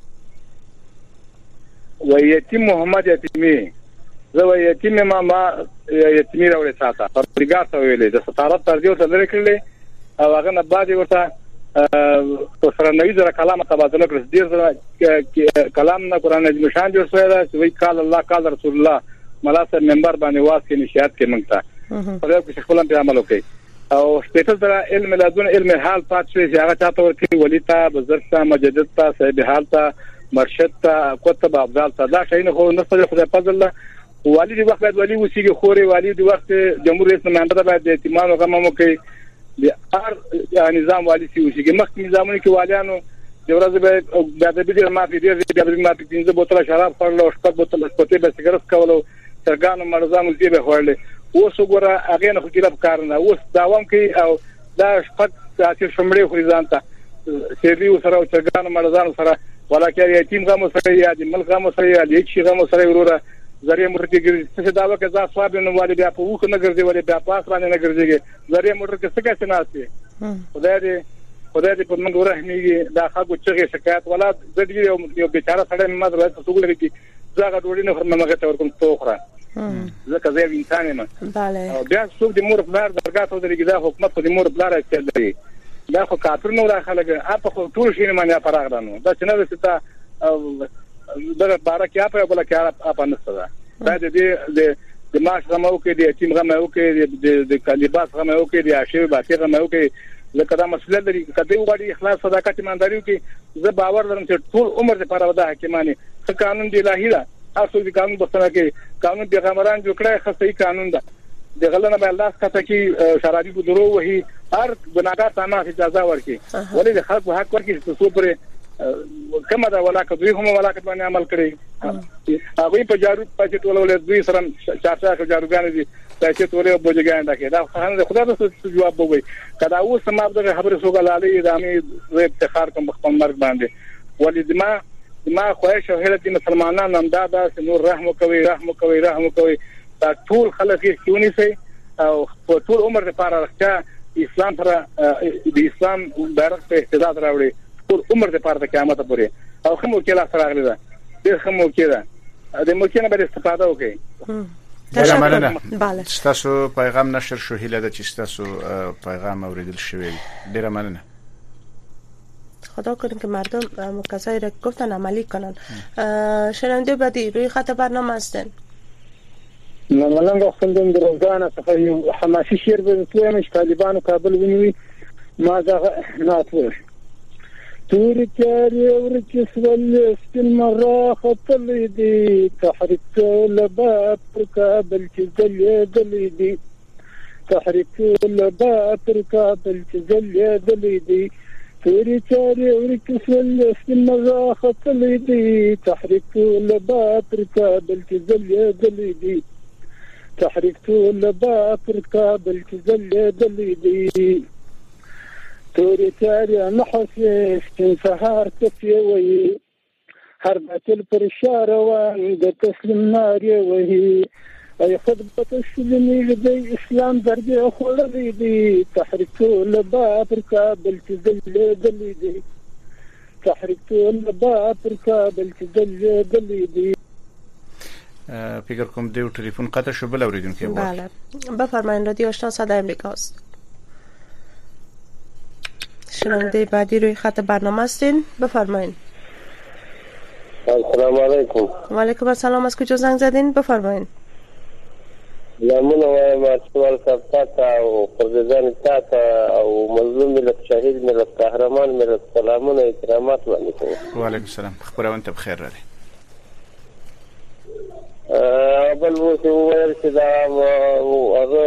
S15: و یتیم محمد یتیمی زه و یتیم ما یتیمی راوړي ساته پروردګار ته ویلې د ستارت تر دې ورته لري کړلې او هغه نه بعد ورته تو سره نوې زره کلام تبادله کړ ډیر زره کلام نه قران عظیم شان جوړ شوی دا چې وی قال الله قال رسول الله ملاسه منبر باندې واس کې نشاط کې مونږ ته په دې کې خپل په عمل وکړي او شپږ زره علم لدون علم حال پات شوی چې هغه چاته ورته ولی ته بزرګ ته مجدد ته صاحب حال ته مرشد ته کتب افضل ته دا شي نه خو نه څه خدای فضل الله والی دی وخت والی وسیږي خوري والی دی وخت جمهوریت رئیس نمائنده باید اعتماد وکړو کوي د هر نظام والی سی وسیږي مخکې نظامونه کې والیانو د ورځې به د بيدر مافي ډیر د مافي 15 بوتل شراب خورل او 7 بوتل سپټي به سیګریټ کولو سرګانو مرزانو دی به خورل اوس وګوره هغه نه خو کېرب کار نه اوس داوام کوي او دا شپږ ساعت شمړې خوري ځانته سیریو سره او سرګانو مرزانو سره ولکه یتیم غمو سره یا د ملک غمو سره یا د هیڅ غمو سره وروره زریه موټر کې ګرځي څه داوا کې ځا صاحب نو والي بیا په وخت نه ګرځي والي بیا پاس باندې نه ګرځي زریه موټر کې څه کې ناشته خدای دې په موږ ورحمېږي دا خلکو چې شکایت ولا زړی یو بیچاره سره مې درته څوګل کې ځاګه ډوډۍ نه خرمه مګه تور کوم توخره ځکه زه انسان یم
S3: bale
S15: بیا څوک د مور بلار درګه ته درګه د حکومت د مور بلار استل دا خو کافر نو راخلګه اپ خو ټول شي نه باندې پراغدانو دا چې نه وستا دا بارا کې اپ بل کې اپ نسته دا د ماش غمو کې د یتیم غمو کې د کلیباس غمو کې د عاشق باطی غمو کې لکه دا مسله لري کله وړي اخلاص صداقت ایمانداري کې زه باور لرم چې ټول عمر لپاره ودا حکیمانه قانون دی الهي دا اصل دي قانون بسنه کې قانون پیغمبران جوړ کړی خصي قانون دا دغه نه به لاس کته کی شرابي په درو وهي هر ګناګار ته ما اجازه ورکړي ولې د خلکو حق ورکړي چې څو پر کومه دا ولاکه دوی هم ولاکه باندې عمل کړي هغه په جارو پاتې ټولول دوی سره چارچا جاروګان دي چې ټولې بوجګان ډکه دا خدای ته جواب ووي کدا اوس ما دغه خبره سوګلالي دامي زه افتخار کوم خپل مرګ باندې ولې ما خوښ او هلته مسلمانانو امدادا چې نور رحم کوي دا ټول خلک یې کیونی سي او په ټول عمر لپاره راځي اسلام پر د اسلام بیرغ په اهتداد راوړي ټول عمر لپاره د قیامت پورې او کوم کې لا سره غلي ده د کوم کې ده د ممکنه به استفاده وکړي
S4: بله تاسو پیغام نشر شو هیله ده چې تاسو پیغام اوریدل شوی ډیره مننه
S3: خدا کنه که مردم کسایی را گفتن عملی کنن شنونده بعدی روی خط برنامه هستن
S16: ملنګ خپلم د روزانه څخه یو حماسي شعر به تویم چې طالبانو کابل ونیوي ما دا ناتور تور چاري ورچ سول سپین مره خپل دي تحریک لبا پر کابل چې زلې دي تحریک لبا پر کابل چې زلې دي تور چاري ورچ سول سپین مره خپل دي تحریک لبا پر کابل چې زلې دي تحریک لبا پر کابل چې زلې دي توري تاري نحس سهار كفي وهي حربة البرشارة وعند تسلم ناري وهي أي خطبة السلمي لدي إسلام دربي أخوة دي تحرك لباب ركابل تزل دي تحرك لباب ركابل تزل دي
S4: فکر کوم دیو تلیفون قطع شو بل اوریدونکو
S3: بله بفرمایید رادیو آشنا صدای امریکاست شنونده بعدی روی خط برنامه هستین بفرمایید
S17: السلام علیکم
S3: و علیکم السلام از کجا زنگ زدین بفرمایید
S17: لمن وایم سوال کاته او پرزیدان تاته او مظلوم ملت شهید ملت قهرمان ملت سلامونه اکرامات وعلیکم
S4: و علیکم السلام خبرونه ته بخیر راځي
S17: بل وو ویل چې دا هغه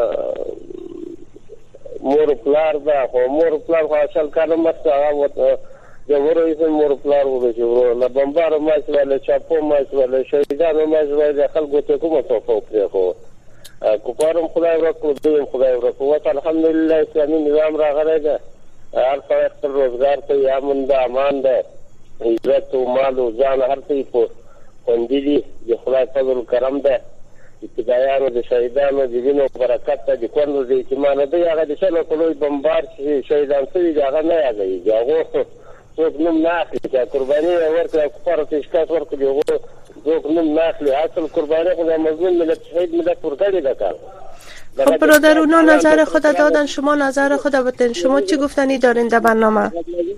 S17: مور پلار دا خو مور پلار خو اصل کار مست هغه جوړوي چې مور پلار وو چې ورو لا بمبار ما چې چاپو ما چې شهیدانو ما چې خلکو ته کومه توفو کړی خو کوپارم خدای ورکو دوی خدای ورکو الحمدلله اسلامي نظام راغلی ده هر څه خپل روزګار ته یامن ده امان ده عزت او مال او ځان هر څه په خوندې د خدای فضل کرم ده ابتدایانو د شهیدانو د وینو برکت ته د کورنو د اعتماد ده هغه د شلو کولوي بمبار چې شهیدان شوي هغه نه یادوي هغه څوک نوم نه اخلي چې قرباني ورکړه کفاره ته شکایت ورکړي هغه څوک نوم نه اخلي اصل قرباني خو د مظلوم ملت شهید ملت ورکړي ده کار
S3: خب برادر اونا نظر خود دادن شما نظر خود بدین شما چی گفتنی دارین در برنامه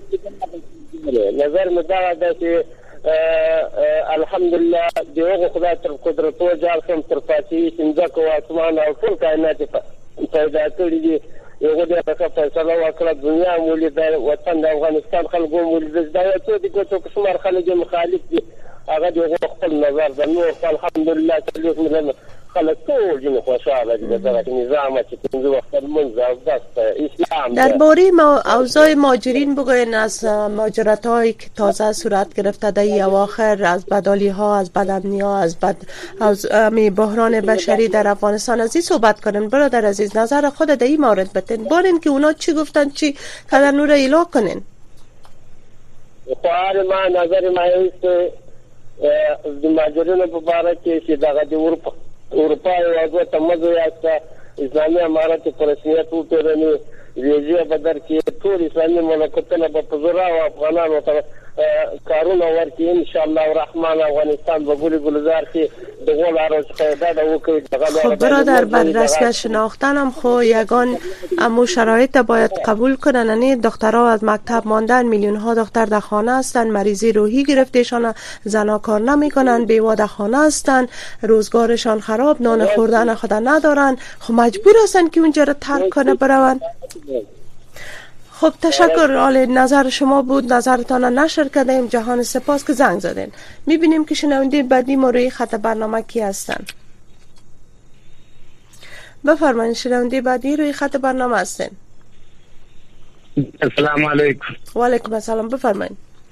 S17: نظر مدعا ده که الحمدلله دیوغه خدای تر قدرت و جال سم تر فاتحه سنځک او اسمان او ټول کائنات پیدا کړی دي یو د هغه فیصله وکړه دنیا مولي د وطن د افغانستان خلکو مولي د ځای ته د کوم څومره خلک مخالف دي هغه د خپل نظر د نور الحمدلله تلوث من خلک ټول جن خوشاله دي دغه نظام چې څنګه وخت منځ او دست اسلام
S3: درباره اوضاع مهاجرین بگوین از مهاجرت‌هایی که تازه صورت گرفته در این اواخر از بدحالی‌ها از بدامنی‌ها از بحران بشری در افغانستان از این صحبت کنن برادر عزیز نظر خود در این مورد بتین بارین که اونا چی گفتن چی کدن نور ایلا کنن
S17: خواهر ما نظر ما ایست د مهاجرینو په اړه کې چې دغه د اروپا یو تمځو یاسته اسلامي امارات پر رسمیت وټرني ویزه بدر کې ټول اسلامي مملکتونه په زړه او افغانانو ته کارونه ورکړي ان شاء الله الرحمن افغانستان به ګل گلزار کې دغه لارو څخه دا وکړي
S3: خب برادر بر رسمیت شناختنم خو یگان امو شرایط باید قبول کنن نه دخترها از مکتب ماندن میلیون ها دختر در خانه هستن مریضی روحی گرفتهشان زنا کار نمیکنن بیوه در خانه هستن روزگارشان خراب نان خوردن خود ندارن خب مجبور هستن که اونجا رو ترک کنه برون خب تشکر عالی نظر شما بود نظرتان نشر کردیم جهان سپاس که زنگ زدین میبینیم که شنونده بعدی ما روی خط برنامه کی هستن بفرمایید. شنونده بعدی روی خط برنامه هستین.
S5: السلام علیکم.
S3: و علیکم السلام. بفرمایید.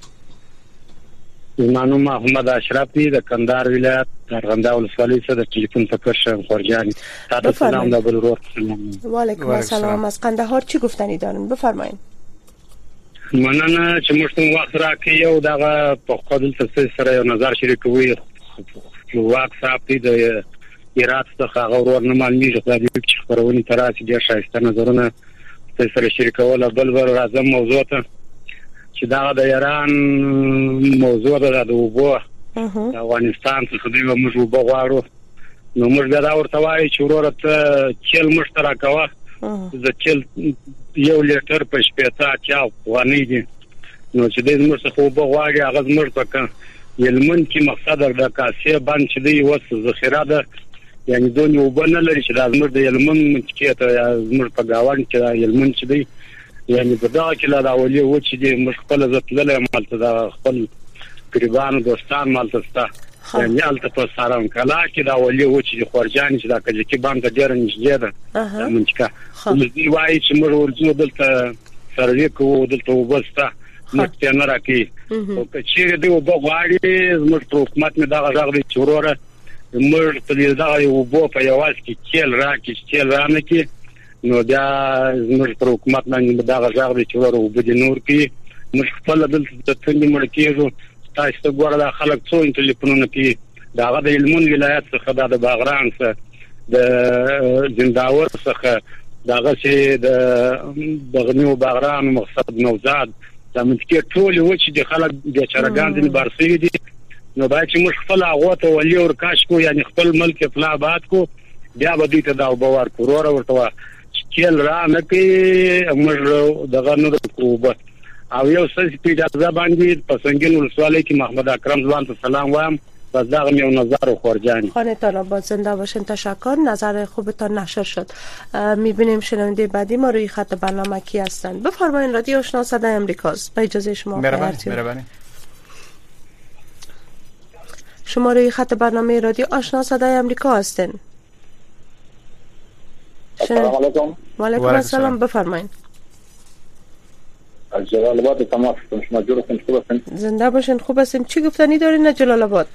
S5: زمانو محمد اشرف دی د کندهار ولایت ارغنداو ولسوالۍ څخه د ټلیفون څخه شم خورجانی. تاسو سلام د بلورور.
S3: و علیکم السلام. از قندهار چی گفتنی دارین؟ بفرمایید.
S5: مننه چې موږ ته وخت راکړی یو دغه په خپل تفصیل سره یو نظر شریکوي. واک صاحب دی د ایرات څخه غوړور نه معلومیږي خو د دې خبرونې تراسي ډیر شایسته نظرونه سره شریکول. بل راځم موضوع ته چې دا د ایران موضوع ده د وبو افغانستان څخه دی موږ وبو غواړو نو موږ دا ورته وایي چې وروره ته چل مشترکه د چل یو لیټر په شپېته چا افغانۍ دي نو چې دې موږ څخه وبو غواړي هغه موږ په یلمن کې مقصد د کاسې باندې چې دی وس ذخیره ده یعنی دونی وبنه لري چې د زمر د یلمن کې ته زمر په گاوان کې د یلمن چې دی یعنی په دا کې لا اولی و چې د مخکله زتلله مالته د خپل قربان دوستان مالته ستا یعنی الته په سارم کلا کې د اولی و چې خورجان چې د کجکی باندې ډیر نږدې ده منځکا دوی وایي چې موږ ورځو دلته سروي کوو دلته وبستا مکه نه راکې او چې دی وبغاړي زموږ حکومت مې دا غږ دی چې وروره موږ په دې دا یو وبو په یواز کې کېل راکې کېل رانه کې نو دا زموږ حکومت باندې دا غږ دی چې وروره وبدي نور کې موږ خپل دلته څنګه مړ کېږو تاسو ګوره دا خلک څو ټلیفونونه کې دا د علمون ولایت څخه د باغران څخه د زنداور څخه داغه چې د بغنیو باغران مقصد نوزاد دا منځکې ټول و چې د خلک د چرګان د بارسي دي نو باید چې موږ خپل هغه ته ولي ور کاش کو یعنی خپل ملک خپل آباد کو بیا به دې ته دا باور کورور ورته کېل را نه کې موږ دغه نور کو بس او یو څه په اجازه باندې په سنگین ولسوالۍ کې محمد اکرم ځوان ته سلام وایم بس دا یو نظر خورجانی
S3: خانتان آباد زنده باشین. تشکر. نظر خوبتان نشر شد. میبینیم شنونده بعدی ما روی خط برنامه کی هستند. بفرمایید. رادیو آشنا صدای امریکاست. با اجازه شما
S4: مهربانی.
S3: شما روی خط برنامه رادیو آشنا صدای امریکا هستین.
S18: السلام علیکم.
S3: و علیکم السلام. بفرمایید.
S18: از جلال آباد تماس شما جور هستین. خوب هستین؟
S3: زنده باشین. خوب هستین. چی گفتنی دارین از جلال آباد؟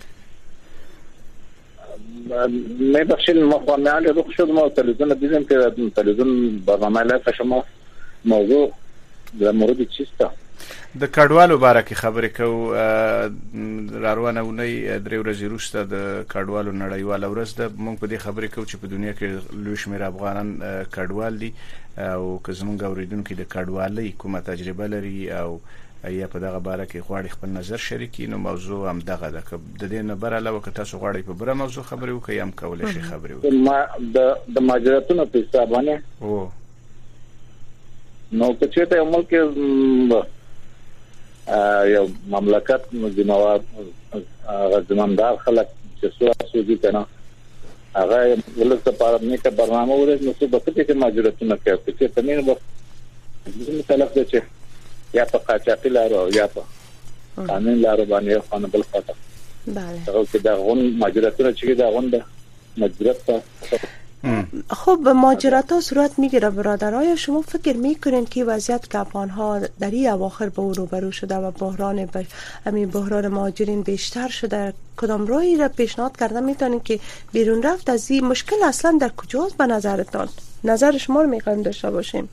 S18: میبخشید ما خواهنیالی روخ شد ما تلویزیون دیدیم که تلویزیون برنامه لایف شما موضوع در مورد چیسته
S4: د کډوالو باره کې خبرې کوو. راروانه ونی درې ورځې وروسته د کډوالو نړیواله ورځ ده. موږ په دې خبرې کوو چې په دنیا کې لوی شمېر افغانان کډوال دي او که زموږ اوریدونکي د کډوالۍ کومه تجربه لري او یا په دغه باره کې غواړي خپل نظر شریکي نو موضوع هم دغه ده. که د دې نه بر علاوه که تاسو غواړئ په بره موضوع خبرې وکړئ هم کولی شئ خبرې وکړئ.
S18: ما د مهاجرتونو په حساب باندې نو که چېرته یو ملک یو مملکت زمامدار خلک چې سوځي کنه هغه ولته په نیکه برنامه ورته نو څه به کې مهاجرتونه کوي چې تمین به مختلف دي چې یا په قاچاقي لارو یا په قانون لارو باندې خانه بل خاطر
S3: بله
S18: هغه چې دا غون مهاجرتونه چې دا غونډه مهاجرت
S3: خب مهاجرت ها صورت میگیره برادر. آیا شما فکر میکنین که وضعیت که افغان ها در این اواخر به او روبرو شده و بحران مهاجرین بیشتر شده کدام راهی را پیشنهاد کرده میتونین که بیرون رفت از این مشکل اصلا در کجاست به نظرتان؟ نظر شما رو میخوایم داشته باشیم.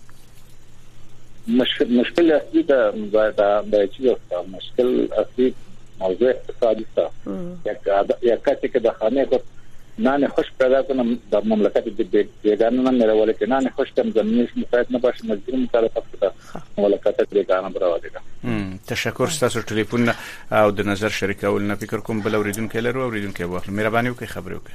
S18: مشکل اصلی در چیز است. مشکل اصلی موضوع اقتصادی است. یک کسی که در خانه خود نان خوش پیدا کنم در مملکت بیگانه من میروله که نان خوش کم زمینش مساعد نباشه مجبور مخالفت کنه مملکت بیگانه براوله.
S4: تشکر ستاسو ټلیفون او د نظر شریکول نه فکر کوم بل اوریدونکو لرو اوریدونکو واخلو. مهرباني وکړئ خبرې وکړئ.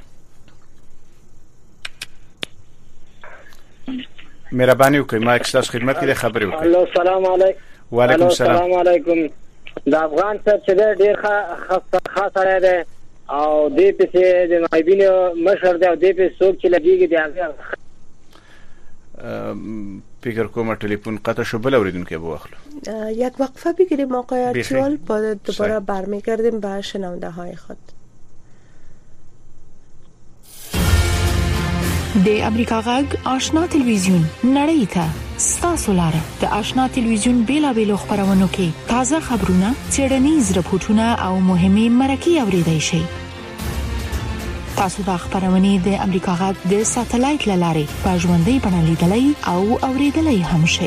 S4: مهرباني وکړئ ما اکستاس خدمت کې خبرې وکړئ.
S19: الو السلام علیکم.
S4: وعلیکم السلام.
S19: السلام علیکم. د افغان صاحب چې ډیر خاصه ده او دې په د مایبینو مشر دی او دې په څوک چې لګیږي دی هغه
S4: فکر کوم ټلیفون قطع شو بل اوریدونکو به واخلو.
S3: یک وقفه بگیریم آقای ارچوال بعد دوباره برمیگردیم به شنونده های خود.
S20: د امریکا غږ آشنا ټلویزیون نړۍ ته ستاسو لاره د آشنا ټلویزیون بیلابېلو خبرونو کې تازه خبرونه، څېړنیز راپورټونه او مهمه مرکې اوريدئ شئ. تاسو د خبرونه د امریکا غږ د ساتلایت لارې په ژوندۍ بڼه لیدلای او اوریدلای هم شئ.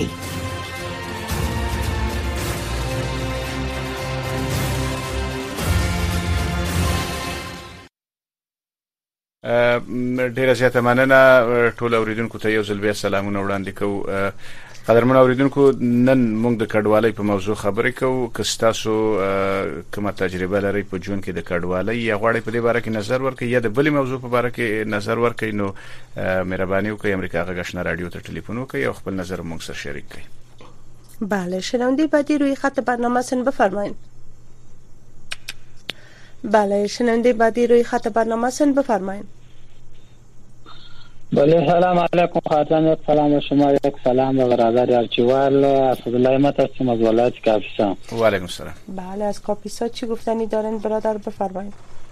S4: ډیره زیاته مننه ټول اوریدونکو ته یو ځل بیا سلامونه وړاندې کوو. قدرمن اوریدونکو، نن موږ د کډوالۍ په موضوع خبرې کوو. که تاسو کومه تجربه لرئ په ژوند کې د کډوالۍ یا غواړئ په دې باره کې نظر ورکړئ یا د بلې موضوع په باره کې نظر ورکړئ، نو مهرباني وکړئ امریکا غږ آشنا رادیو ته ټلیفون وکړئ او خپل نظر موږ سره شریک کړئ.
S3: بله، شنونده بعدی روی خط برنامه سن بفرمایید. بله، شنونده بعدی روی خط برنامه سن بفرمایید.
S21: بله، سلام علیکم خاتم. یک سلام به شما، یک سلام به برادر ارچیوال اسدالله احمد هستم از ولایت کاپیسا.
S4: و علیکم السلام.
S3: بله، از کاپیسا چی گفتنی دارین برادر؟ بفرمایید.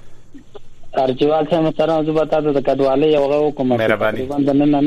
S21: ارچیوال صاحب محترم، زه به تاسو د کډوالۍ یو غو کوم تقریبا د نن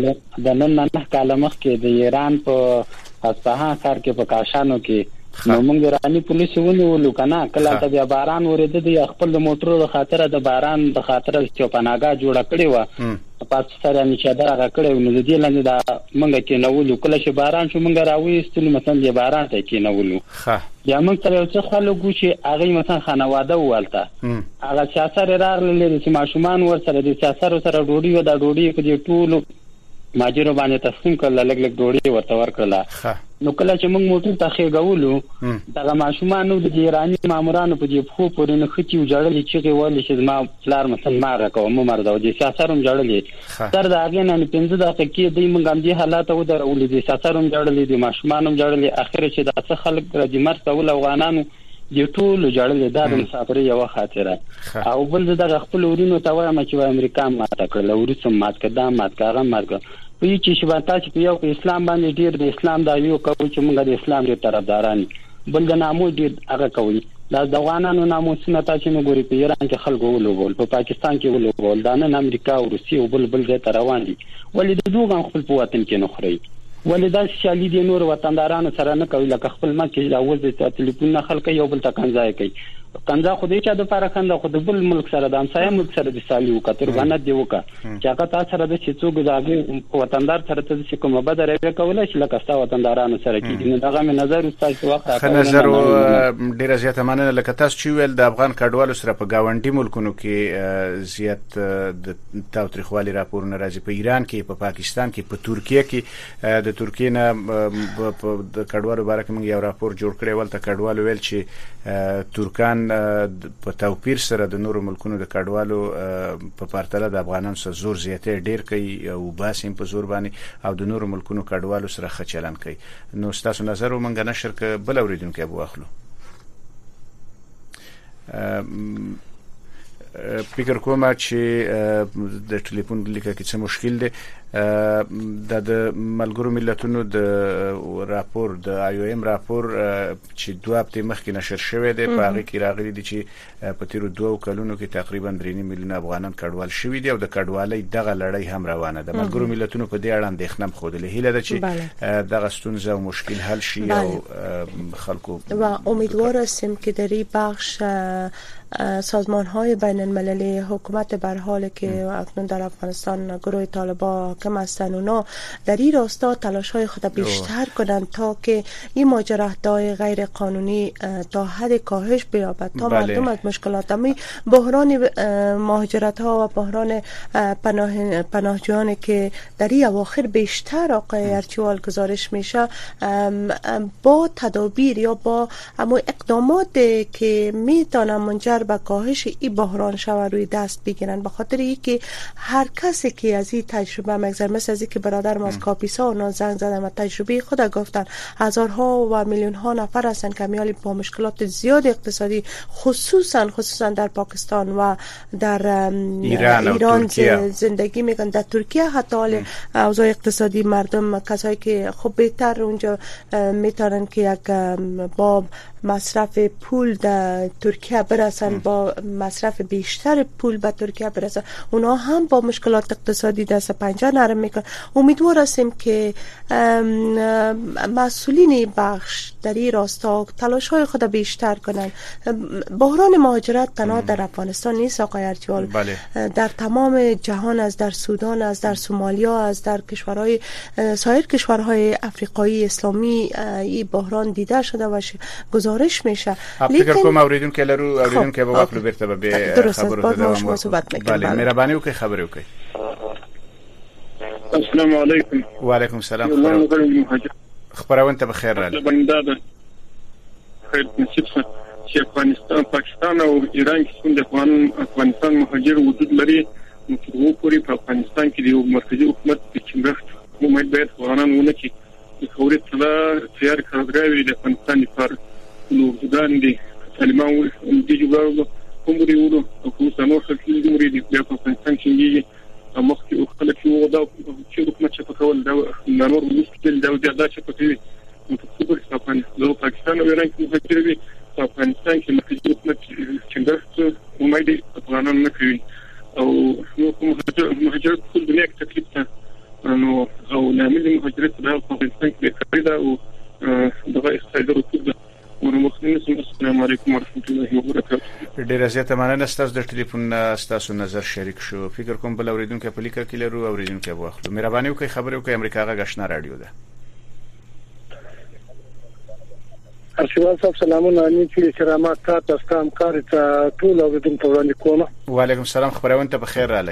S21: نه کاله مخکې د ایران په اصفهان ښار کې په کاشانو کې نو موږ ایرانی پولیس ونیولو کنه. کله ته بیا باران ورېده د خپل موټر د خاطر د باران د خاطر چې پناګه جوړه کړې و پات سره نشه درغه کړې نو د دې لاندې د موږ کې نوولو. کله چې باران شو موږ راوېستلو مثلا د باران ته کې نوولو. یا موږ سره څه خلکو چې هغه مثلا خانواده والته هغه سیاست راغلي چې ماشومان ور سره د سیاست سره ډوډۍ و د ډوډۍ په دې ټولو ماجرو باندې تقسیم کړل، لګ لګ ډوډۍ ورته ورکړل. نو کله چې موږ موټر ته خېګولو دغه ماشومان نو د ایرانی مامورانو په دې خو پورې نه خچي وجړلې چې ویل چې ما پلار مثلا ما راکوم مرده او د سیاستوم جوړلې تر دا اګه نه 15 دقیقې د موږ هم دي حالات و درولې د سیاستوم جوړلې د ماشومانو جوړلې اخر چې د څه خلک راځي مرته ول افغانانو د ټول جوړلې د مسافرې یو خاطره. او بل د خپل ورینو ته وایم چې امریکا ماته کړل ورسم مات کړه مات کاغه مرګ په چې شبانتا چې په یو اسلام باندې ډیر د اسلام دا یو کوي چې موږ د اسلام ډیر طرفداران بل د نامو ډیر هغه کوي دا د افغانانو ناموسونه تاسو نو ګوري په ایران کې خلکو ولوبول په پاکستان کې ولوبول دا نه امریکا او روسیه او بل ځای ته روان دي ولې د دوه خپل په وطن کې نه خوري ولې دا شالي دي نور وطندارانو سره نه کوي لکه خپل مکه دا وځي ته ټلیفون نه خلک یو بل ته کنځای کوي کنځا خو دې چې د فارخنده خو د بل ملک سره د امسایه ملک سره د سالي وکړه غنډ دی وکړه چې هغه تاسو سره د چڅو غزاګي وطندار سره ته چې کومه بدره وکولای شي لکه تاسو وطندارانو سره کې نو دغه مې نظر استاد وخت
S4: نظر ډیره زیاته مننه. لکه تاسو چې ویل د افغان کډوالو سره په گاونډي ملکونو کې زیات د تاوتریخوالي راپورونه راځي، په ایران کې، په پاکستان کې، په ترکیه کې. د ترکیه نه د کډوالو باره کې موږ یو راپور جوړ کړی ولته کډوالو ویل چې ترکان په توپیر سره د نورو ملکونو د کډوالو په پرتله د افغانانو سره زور زیاتې ډیر کوي او باسم په زور باندې او د نورو ملکونو کډوالو سره خچلان کوي. نو تاسو نظر ومنګ نشر ک بل اوریدونکو ابو اخلو فکر کوم چې د ټلیفون لیکه کې څه مشکل دی. د ملګرو ملتونو د راپور د IOM راپور چې 2 هفته مخکې نشر شوی دی په هغه کې راغلي دي چې په تیرو 2 کلونو کې تقریبا 3 میلیون افغانان کډوال شوي دي او د کډوالۍ دغه لړۍ هم روانه ده. ملګرو ملتونو په دې اړه اندېښنه خوده هیله ده چې دغه ستونزه او مشکل حل شي او خلکو
S3: و امیدوار هستیم که در این بخش سازمان های بین المللی حکومت بر حال که اکنون در افغانستان گروه طالبان حاکم هستند اونا در این راستا تلاش های خود بیشتر کنند تا که این ماجراهای غیر قانونی تا حد کاهش بیابد تا مردم از مشکلات بحران مهاجرت ها و بحران پناهجویانی که در این اواخر بیشتر آقای ارچیوال گزارش میشه با تدابیر یا با اقدامات که میتونن منجر به کاهش این بحران شود روی دست بگیرن، به خاطر اینکه هر کسی که از این تجربه بگذاریم، مثل از که برادر ما از کاپیسا اونا زنگ زدن و تجربه خود گفتن هزارها و میلیون ها نفر هستند که میال با مشکلات زیاد اقتصادی خصوصا در پاکستان و در ایران زندگی میکنن. در ترکیه حتی حال اوضاع اقتصادی مردم کسایی که خب بهتر اونجا میتونن که یک با مصرف پول در ترکیه برسن، با مصرف بیشتر پول به ترکیه برسن، اونا هم با مشکلات اقتصادی دست پنجه نرم میکنن. امیدوار هستیم که مسئولین بخش در این راستا تلاش های خود بیشتر کنن. بحران مهاجرت تنها در افغانستان نیست آقای ارچیوال، در تمام جهان است، در سودان است، در سومالیا است، در کشورهای سایر کشورهای افریقایی اسلامی این بحران دیده شده و گزارش میشه.
S4: فکر کنم اوریدون که لرو اوریدون که با وقت برته به خبرو دوام بله مهربانی وکي خبرو وکي.
S2: السلام علیکم.
S4: و علیکم السلام. خبرونه به خیر راغلی.
S2: بنداده خیر نصیب چې افغانستان پاکستان او ایران کې څنګه افغانستان مهاجر وجود لري نو تر پورې په افغانستان کې د مرکزی حکومت د چنګښت مومایل باید قانونونه کې د خوري تیار کړی د افغانستان لپاره نو ځدان دي طالبان د جوړولو کوم دی ورو او کومه خلک د مرید د افغانستان کې مخکې او خلک یو دا چې حکومت چې په کول دا نور مشکل دا چې په دې نو په پاکستان او ایران کې مهاجر دي په افغانستان کې مرکزی حکومت چنګښت مومایل قانون نه کوي او نو کوم مهاجرت ټول دنیا کې تکلیف ته نو او نعمل مهاجرت په افغانستان کې کړی دا او دغه اقتصادي رکود السلام علیکم ورحمۃ اللہ وبرکاتہ.
S4: ډیر زیاته مننه ستاسو د ټلیفون ستاسو نظر شریک شو. فکر کوم بل اوریدونکو په لیکه کې لرو اوریدونکو په واخلو. مهرباني وکړئ خبرو کوي امریکا غا غشنا رادیو ده.
S16: ارشیوال صاحب سلامونه نیکی کرامات تاسو ته کار ته ټول اوریدونکو وړاندې کوم.
S4: وعلیکم السلام خبرونه ته بخیر رالی.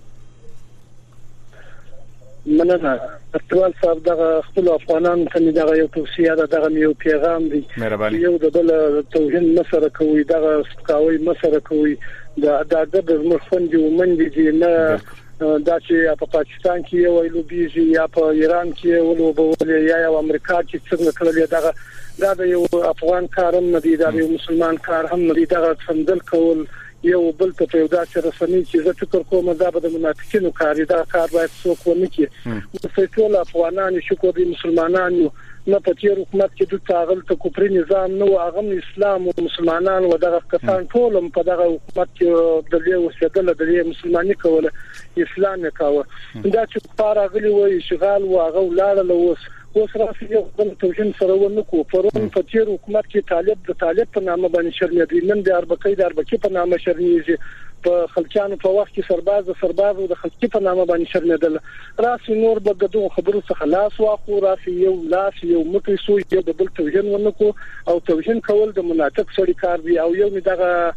S16: مننه ارشیوال صاحب دغه خپل افغانان ته دغه یو توصیه ده، دغه یو پیغام دی یو د بل توهین مسره کوي، دغه سکاوي مسره کوي د مخفندي ومنځي دي نه دا چې په پاکستان کې یو لوبيږي یا په ایران کې یو لوبولې یا امریکا کې څنګه کړل دا د یو افغان کارم نه دی، دا یو مسلمان کار هم نه دی. دغه څنګه کول یو بل ته په داسې رسنۍ چې زه فکر کوم دا به د منافقینو کار دی، دا کار باید څوک ونه کړي. نو ټول افغانان شکر دي مسلمانانو نه په تیر حکومت کې د تاغل ته کوپری نظام نو هغه اسلام او مسلمانان و دغه کسان ټول په دغه حکومت کې د لیو سیدل د مسلمانۍ کوله اسلام کاوه. دا چې پاراغلی وای شغال و هغه لاړ اوس راځي یو توجین سره ونکو پرون په تیر حکومت کې طالب په نامه باندې شرمېدل، نن د اربکی په نامه شرمېږي، په خلکانو په وخت کې سرباز د خلکې په نامه باندې شرمېدل. راسي نور بغدو خبرو څخه لاس واخو، راسي یو مټي سو یو د بل توجین ونکو او توجین کول د مناطق سړي کار دی. او یو دغه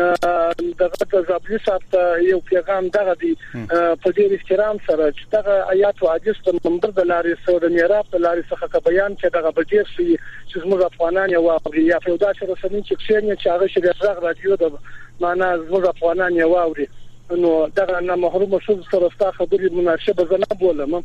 S16: د زابلی صاحب یو پیغام دغه دی په ډیر احترام سره چې دغه آیات او حدیث د منبر د لارې سره د میراث د لارې څخه بیان چې دغه بجیر سي چې موږ افغانان یو یا په داسې رسنۍ چې څنګه چې هغه شریعت رادیو د معنا موږ افغانان یو اوري نو دغه نه محروم شو سره ستا خبرې مناسبه زنه بولم.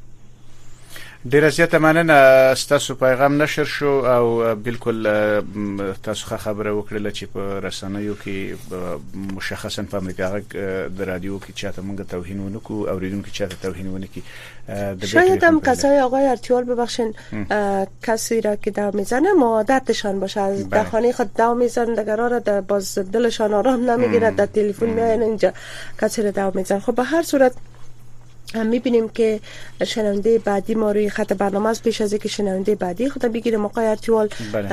S4: ډیر زیاته مننه ستاسو پیغام نشر شو او بالکل تاسو خبره وکړه چې په رسنیو کې مشخصا په امریکا د رادیو کې چاته موږ توهین ونکو اوریدونکو چاته توهین ونکي.
S3: شاید هم کسای آقای ارتیال ببخشین کسی را که دو میزنه عادتشان باشه از در خانه خود دو میزنه دگرها را باز دلشان آرام نمیگیرد در تلفن میاین اینجا کسی را دو میزنه. خب به هر صورت میبینیم که شنونده بعدی ما روی خط برنامه است. پیش از اینکه شنونده بعدی خود بگیریم آقای ارتیال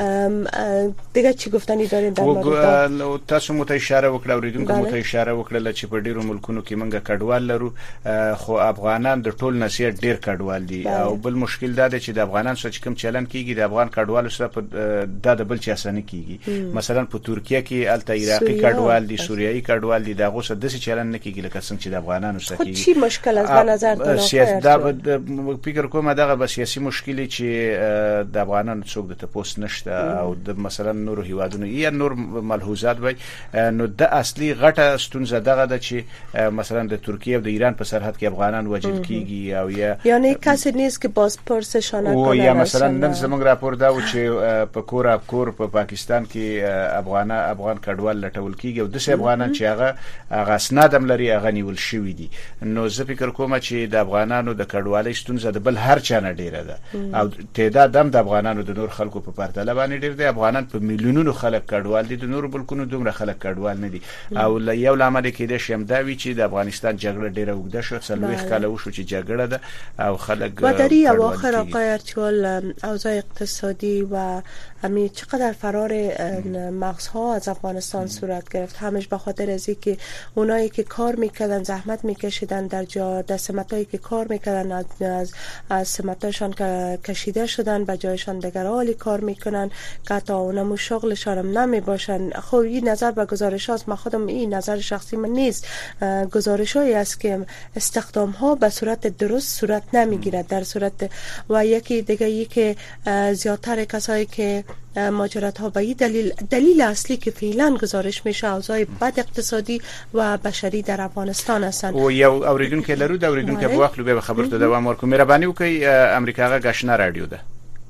S3: دیگه چی گفتنی دارین در مورد
S4: تاسو مت اشاره وکړه اوریدونکو مت اشاره وکړه چې په ډیرو ملکونو کې منګه کډوال لرو خو افغانان د ټول نسیت ډیر کډوال دي او بل مشکل دا دی چې د افغانان سره کوم چلن کیږي د افغان کډوالو سره په د بل چا سره کیږي. مثلا په ترکیه کې الته عراقي کډوال دي، سوریایي کډوال دي، دغه سره د چلن نه کیږي لکه څنګه چې د افغانانو سره کیږي.
S3: چی مشکل است نظر
S4: فکر کوم دغه سیاسي مشکل چې د افغانانو څوک د تپوس نشته او د مثلا نور هیوادونو یا نور ملحوظات وای نو د اصلي غټه ستونزه دغه د چې مثلا د ترکیه او د ایران په سرحد کې افغانان وژل کیږي او
S3: یعنی کسی نیست که بازپرسشان کنه
S4: او یا مثلا نن زموږ راپور دا و چې په کور په پاکستان کې افغان کډوال لټول کیږي او د افغانان چې هغه اسنادم لري هغه نیول شوی دي نو زه فکر کوم چې د افغانانو د کډوالۍ ستونزه د بل هر چا نه ډیره ده او تعداد هم د افغانانو د نور خلکو په پرتله باندې ډیر دي افغانان په میلیونونو خلک کډوال دي د نور بلکونو دومره خلک کډوال نه دي او یو لامل کې د شیم دا وی چې د افغانستان جګړه ډیره اوږده شو څلوي کاله وشو چې جګړه ده او خلک
S3: و در این اواخر آقای ارچوال اوضاع اقتصادی و همین چقدر فرار مغزها از افغانستان صورت گرفت همش به خاطر از اینکه اونایی که کار میکردن زحمت میکشیدن در جا سمتایی که کار میکردن از سمتاشان کشیده شدن به جایشان دیگر حالی کار میکنن که حتی اونمو شغلشان هم نمیباشن. خب این نظر به گزارش هاست، من خودم این نظر شخصی من نیست، گزارش هایی است که استخدام ها به صورت درست صورت نمیگیرد در صورت و یکی دیگه ای که زیادتر کسایی که مهاجرت ها به این دلیل اصلی که فعلا گزارش میشه اوضاع بد اقتصادی و بشری در افغانستان هستند.
S4: او یو اوریدونکو لرو د اوریدونکو په وخت به خبر ته دوام ورکوم. مهرباني وکړئ امریکا غا غشنا رادیو ده.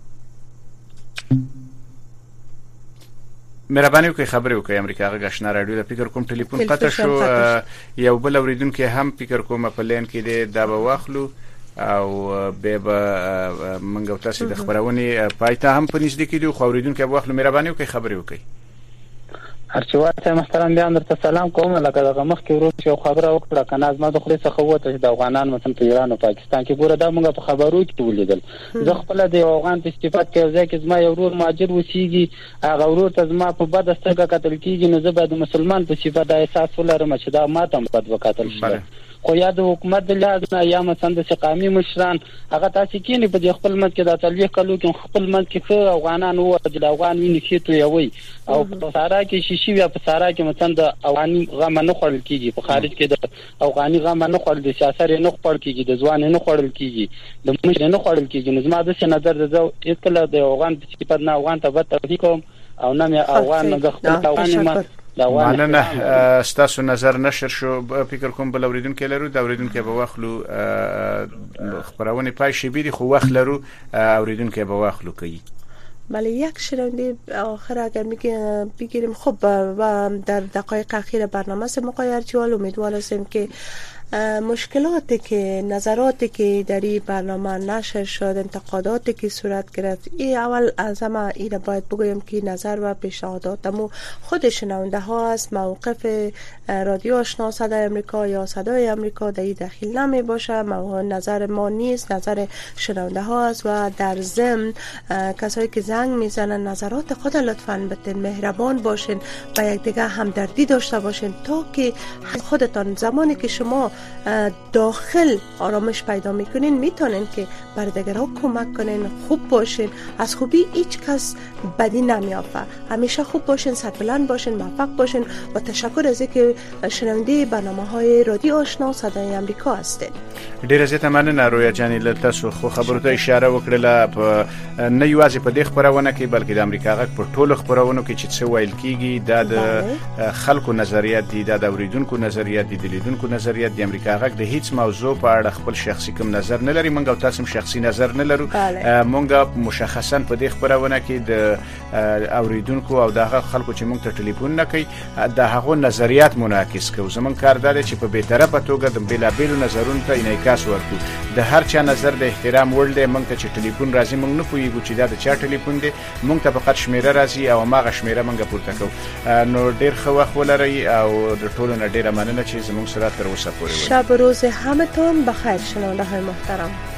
S4: مهرباني وکړئ خبرې وکړئ امریکا غا غشنا رادیو ده. فکر کوم ټلیفون قطع شو. یو بل اوریدونکو هم فکر کوم په لین کې ده دا به واخلو او به منګو تاسو د خبرونه پایته هم په نږدې کې دی خو اوریدونکو به واخلو. مهرباني وکړئ خبرې وکړئ.
S21: هرڅه محترم بیان درته سلام کوم. لکه دغه مخ کې ورو یو خبره وکړه کنه از ما د خپل څخه وته د افغانان مثلا په ایران او پاکستان کې ګوره دا موږ په خبرو کې ولیدل. زه خپل د افغان په صفات کې ځکه زما یو ورور ماجر وسیږي هغه ورور ته زما په بد سترګه قتل کیږي نو زه به د مسلمان په صفات د احساس ولرم چې دا ماته بد وکاتل شي. خو یا د حکومت د لحاظ نه یا مثلا د قومي مشران هغه تاسو کې نه په خپل مد کې د تلويخ کلو کې خپل مد کې افغانان وو د افغان ویني کېته یوي او په سارا کې شیشي یا په سارا کې مثلا د افغاني غم نه خورل کیږي په خارج کې د افغاني غم نه خورل د سیاست نه خورل کیږي د ځوان نه خورل کیږي د مشر نه خورل کیږي نو زما د نظر د اطلاع د افغان په صفات نه افغان ته به کوم او نه افغان نه خپل افغاني
S4: مننه. ستاسو نظر نشر شو. فکر کوم بل اوریدونکو لرو د اوریدونکو به واخلو خبرونه پای شي بيدي خو وخت لرو اوریدونکو به واخلو کوي.
S3: بله یک شنونده آخر اگر بگیریم خب و در دقایق اخیر برنامه سمقای ارچوال امیدوار هستیم که مشکلاتی که نظراتی که در این برنامه نشر شد انتقاداتی که صورت گرفت این اول از همه این باید بگویم که نظر و پیشنهادات مو خود شنونده ها است. موقف رادیو آشنا صدای امریکا یا صدای امریکا در این دخیل نمی باشه. نظر ما نیست، نظر شنونده ها است و در ضمن کسایی که زنگ میزنن نظرات خود لطفاً بتین مهربان باشین و یکدیگر همدردی داشته باشین تا که خودتان زمانی که شما داخل آرامش پیدا میکنین میتونین که بر دیگرها کمک کنین، خوب باشین. از خوبی هیچ کس بدی نمیافه. همیشه خوب باشین، سربلند باشین، موفق باشین و تشکر از اینکه شنونده برنامه‌های رادیو آشنا صدای امریکا هستین.
S4: ډیره زیاته مننه رویا جانې لته سو خو خبرو ته اشاره وکړه په نه یوازې په دې خبرونه کې بلکې د امریکا غږ په ټولو خبرونو کې چې څه ویل کیږي د خلکو نظریات دي، د اوریدونکو نظریات دي، د لیدونکو نظریات دي. امریکا غږ د هیڅ موضوع په اړه خپل شخصي کوم نظر نه لري. موږ تاسو شخصي نظر نه لرو. موږ مشخصا په دې خبرونه کې د اوریدونکو او د خلکو چې موږ ته ټلیفون نه کوي د هغو نظریات منعکس کوو. زمونږ کار دی چې په بی‌طرفه توګه د بېلابېلو نظرونو ته انعکاس ورکړو. د هر چا نظر د احترام وړ دی. موږ ته چې ټلیفون راځي موږ نه پوهیږو چې دا د چا ټلیفون دی. موږ ته فقط شمیره راځي او ماغه شمیره موږ پورته کوو. نو ډیر ښه وخت ولرئ او د ټولو نه ډیره مننه چې زموږ سره تر اوسه پورې
S3: شب روز همتون بخیر شنونده های محترم.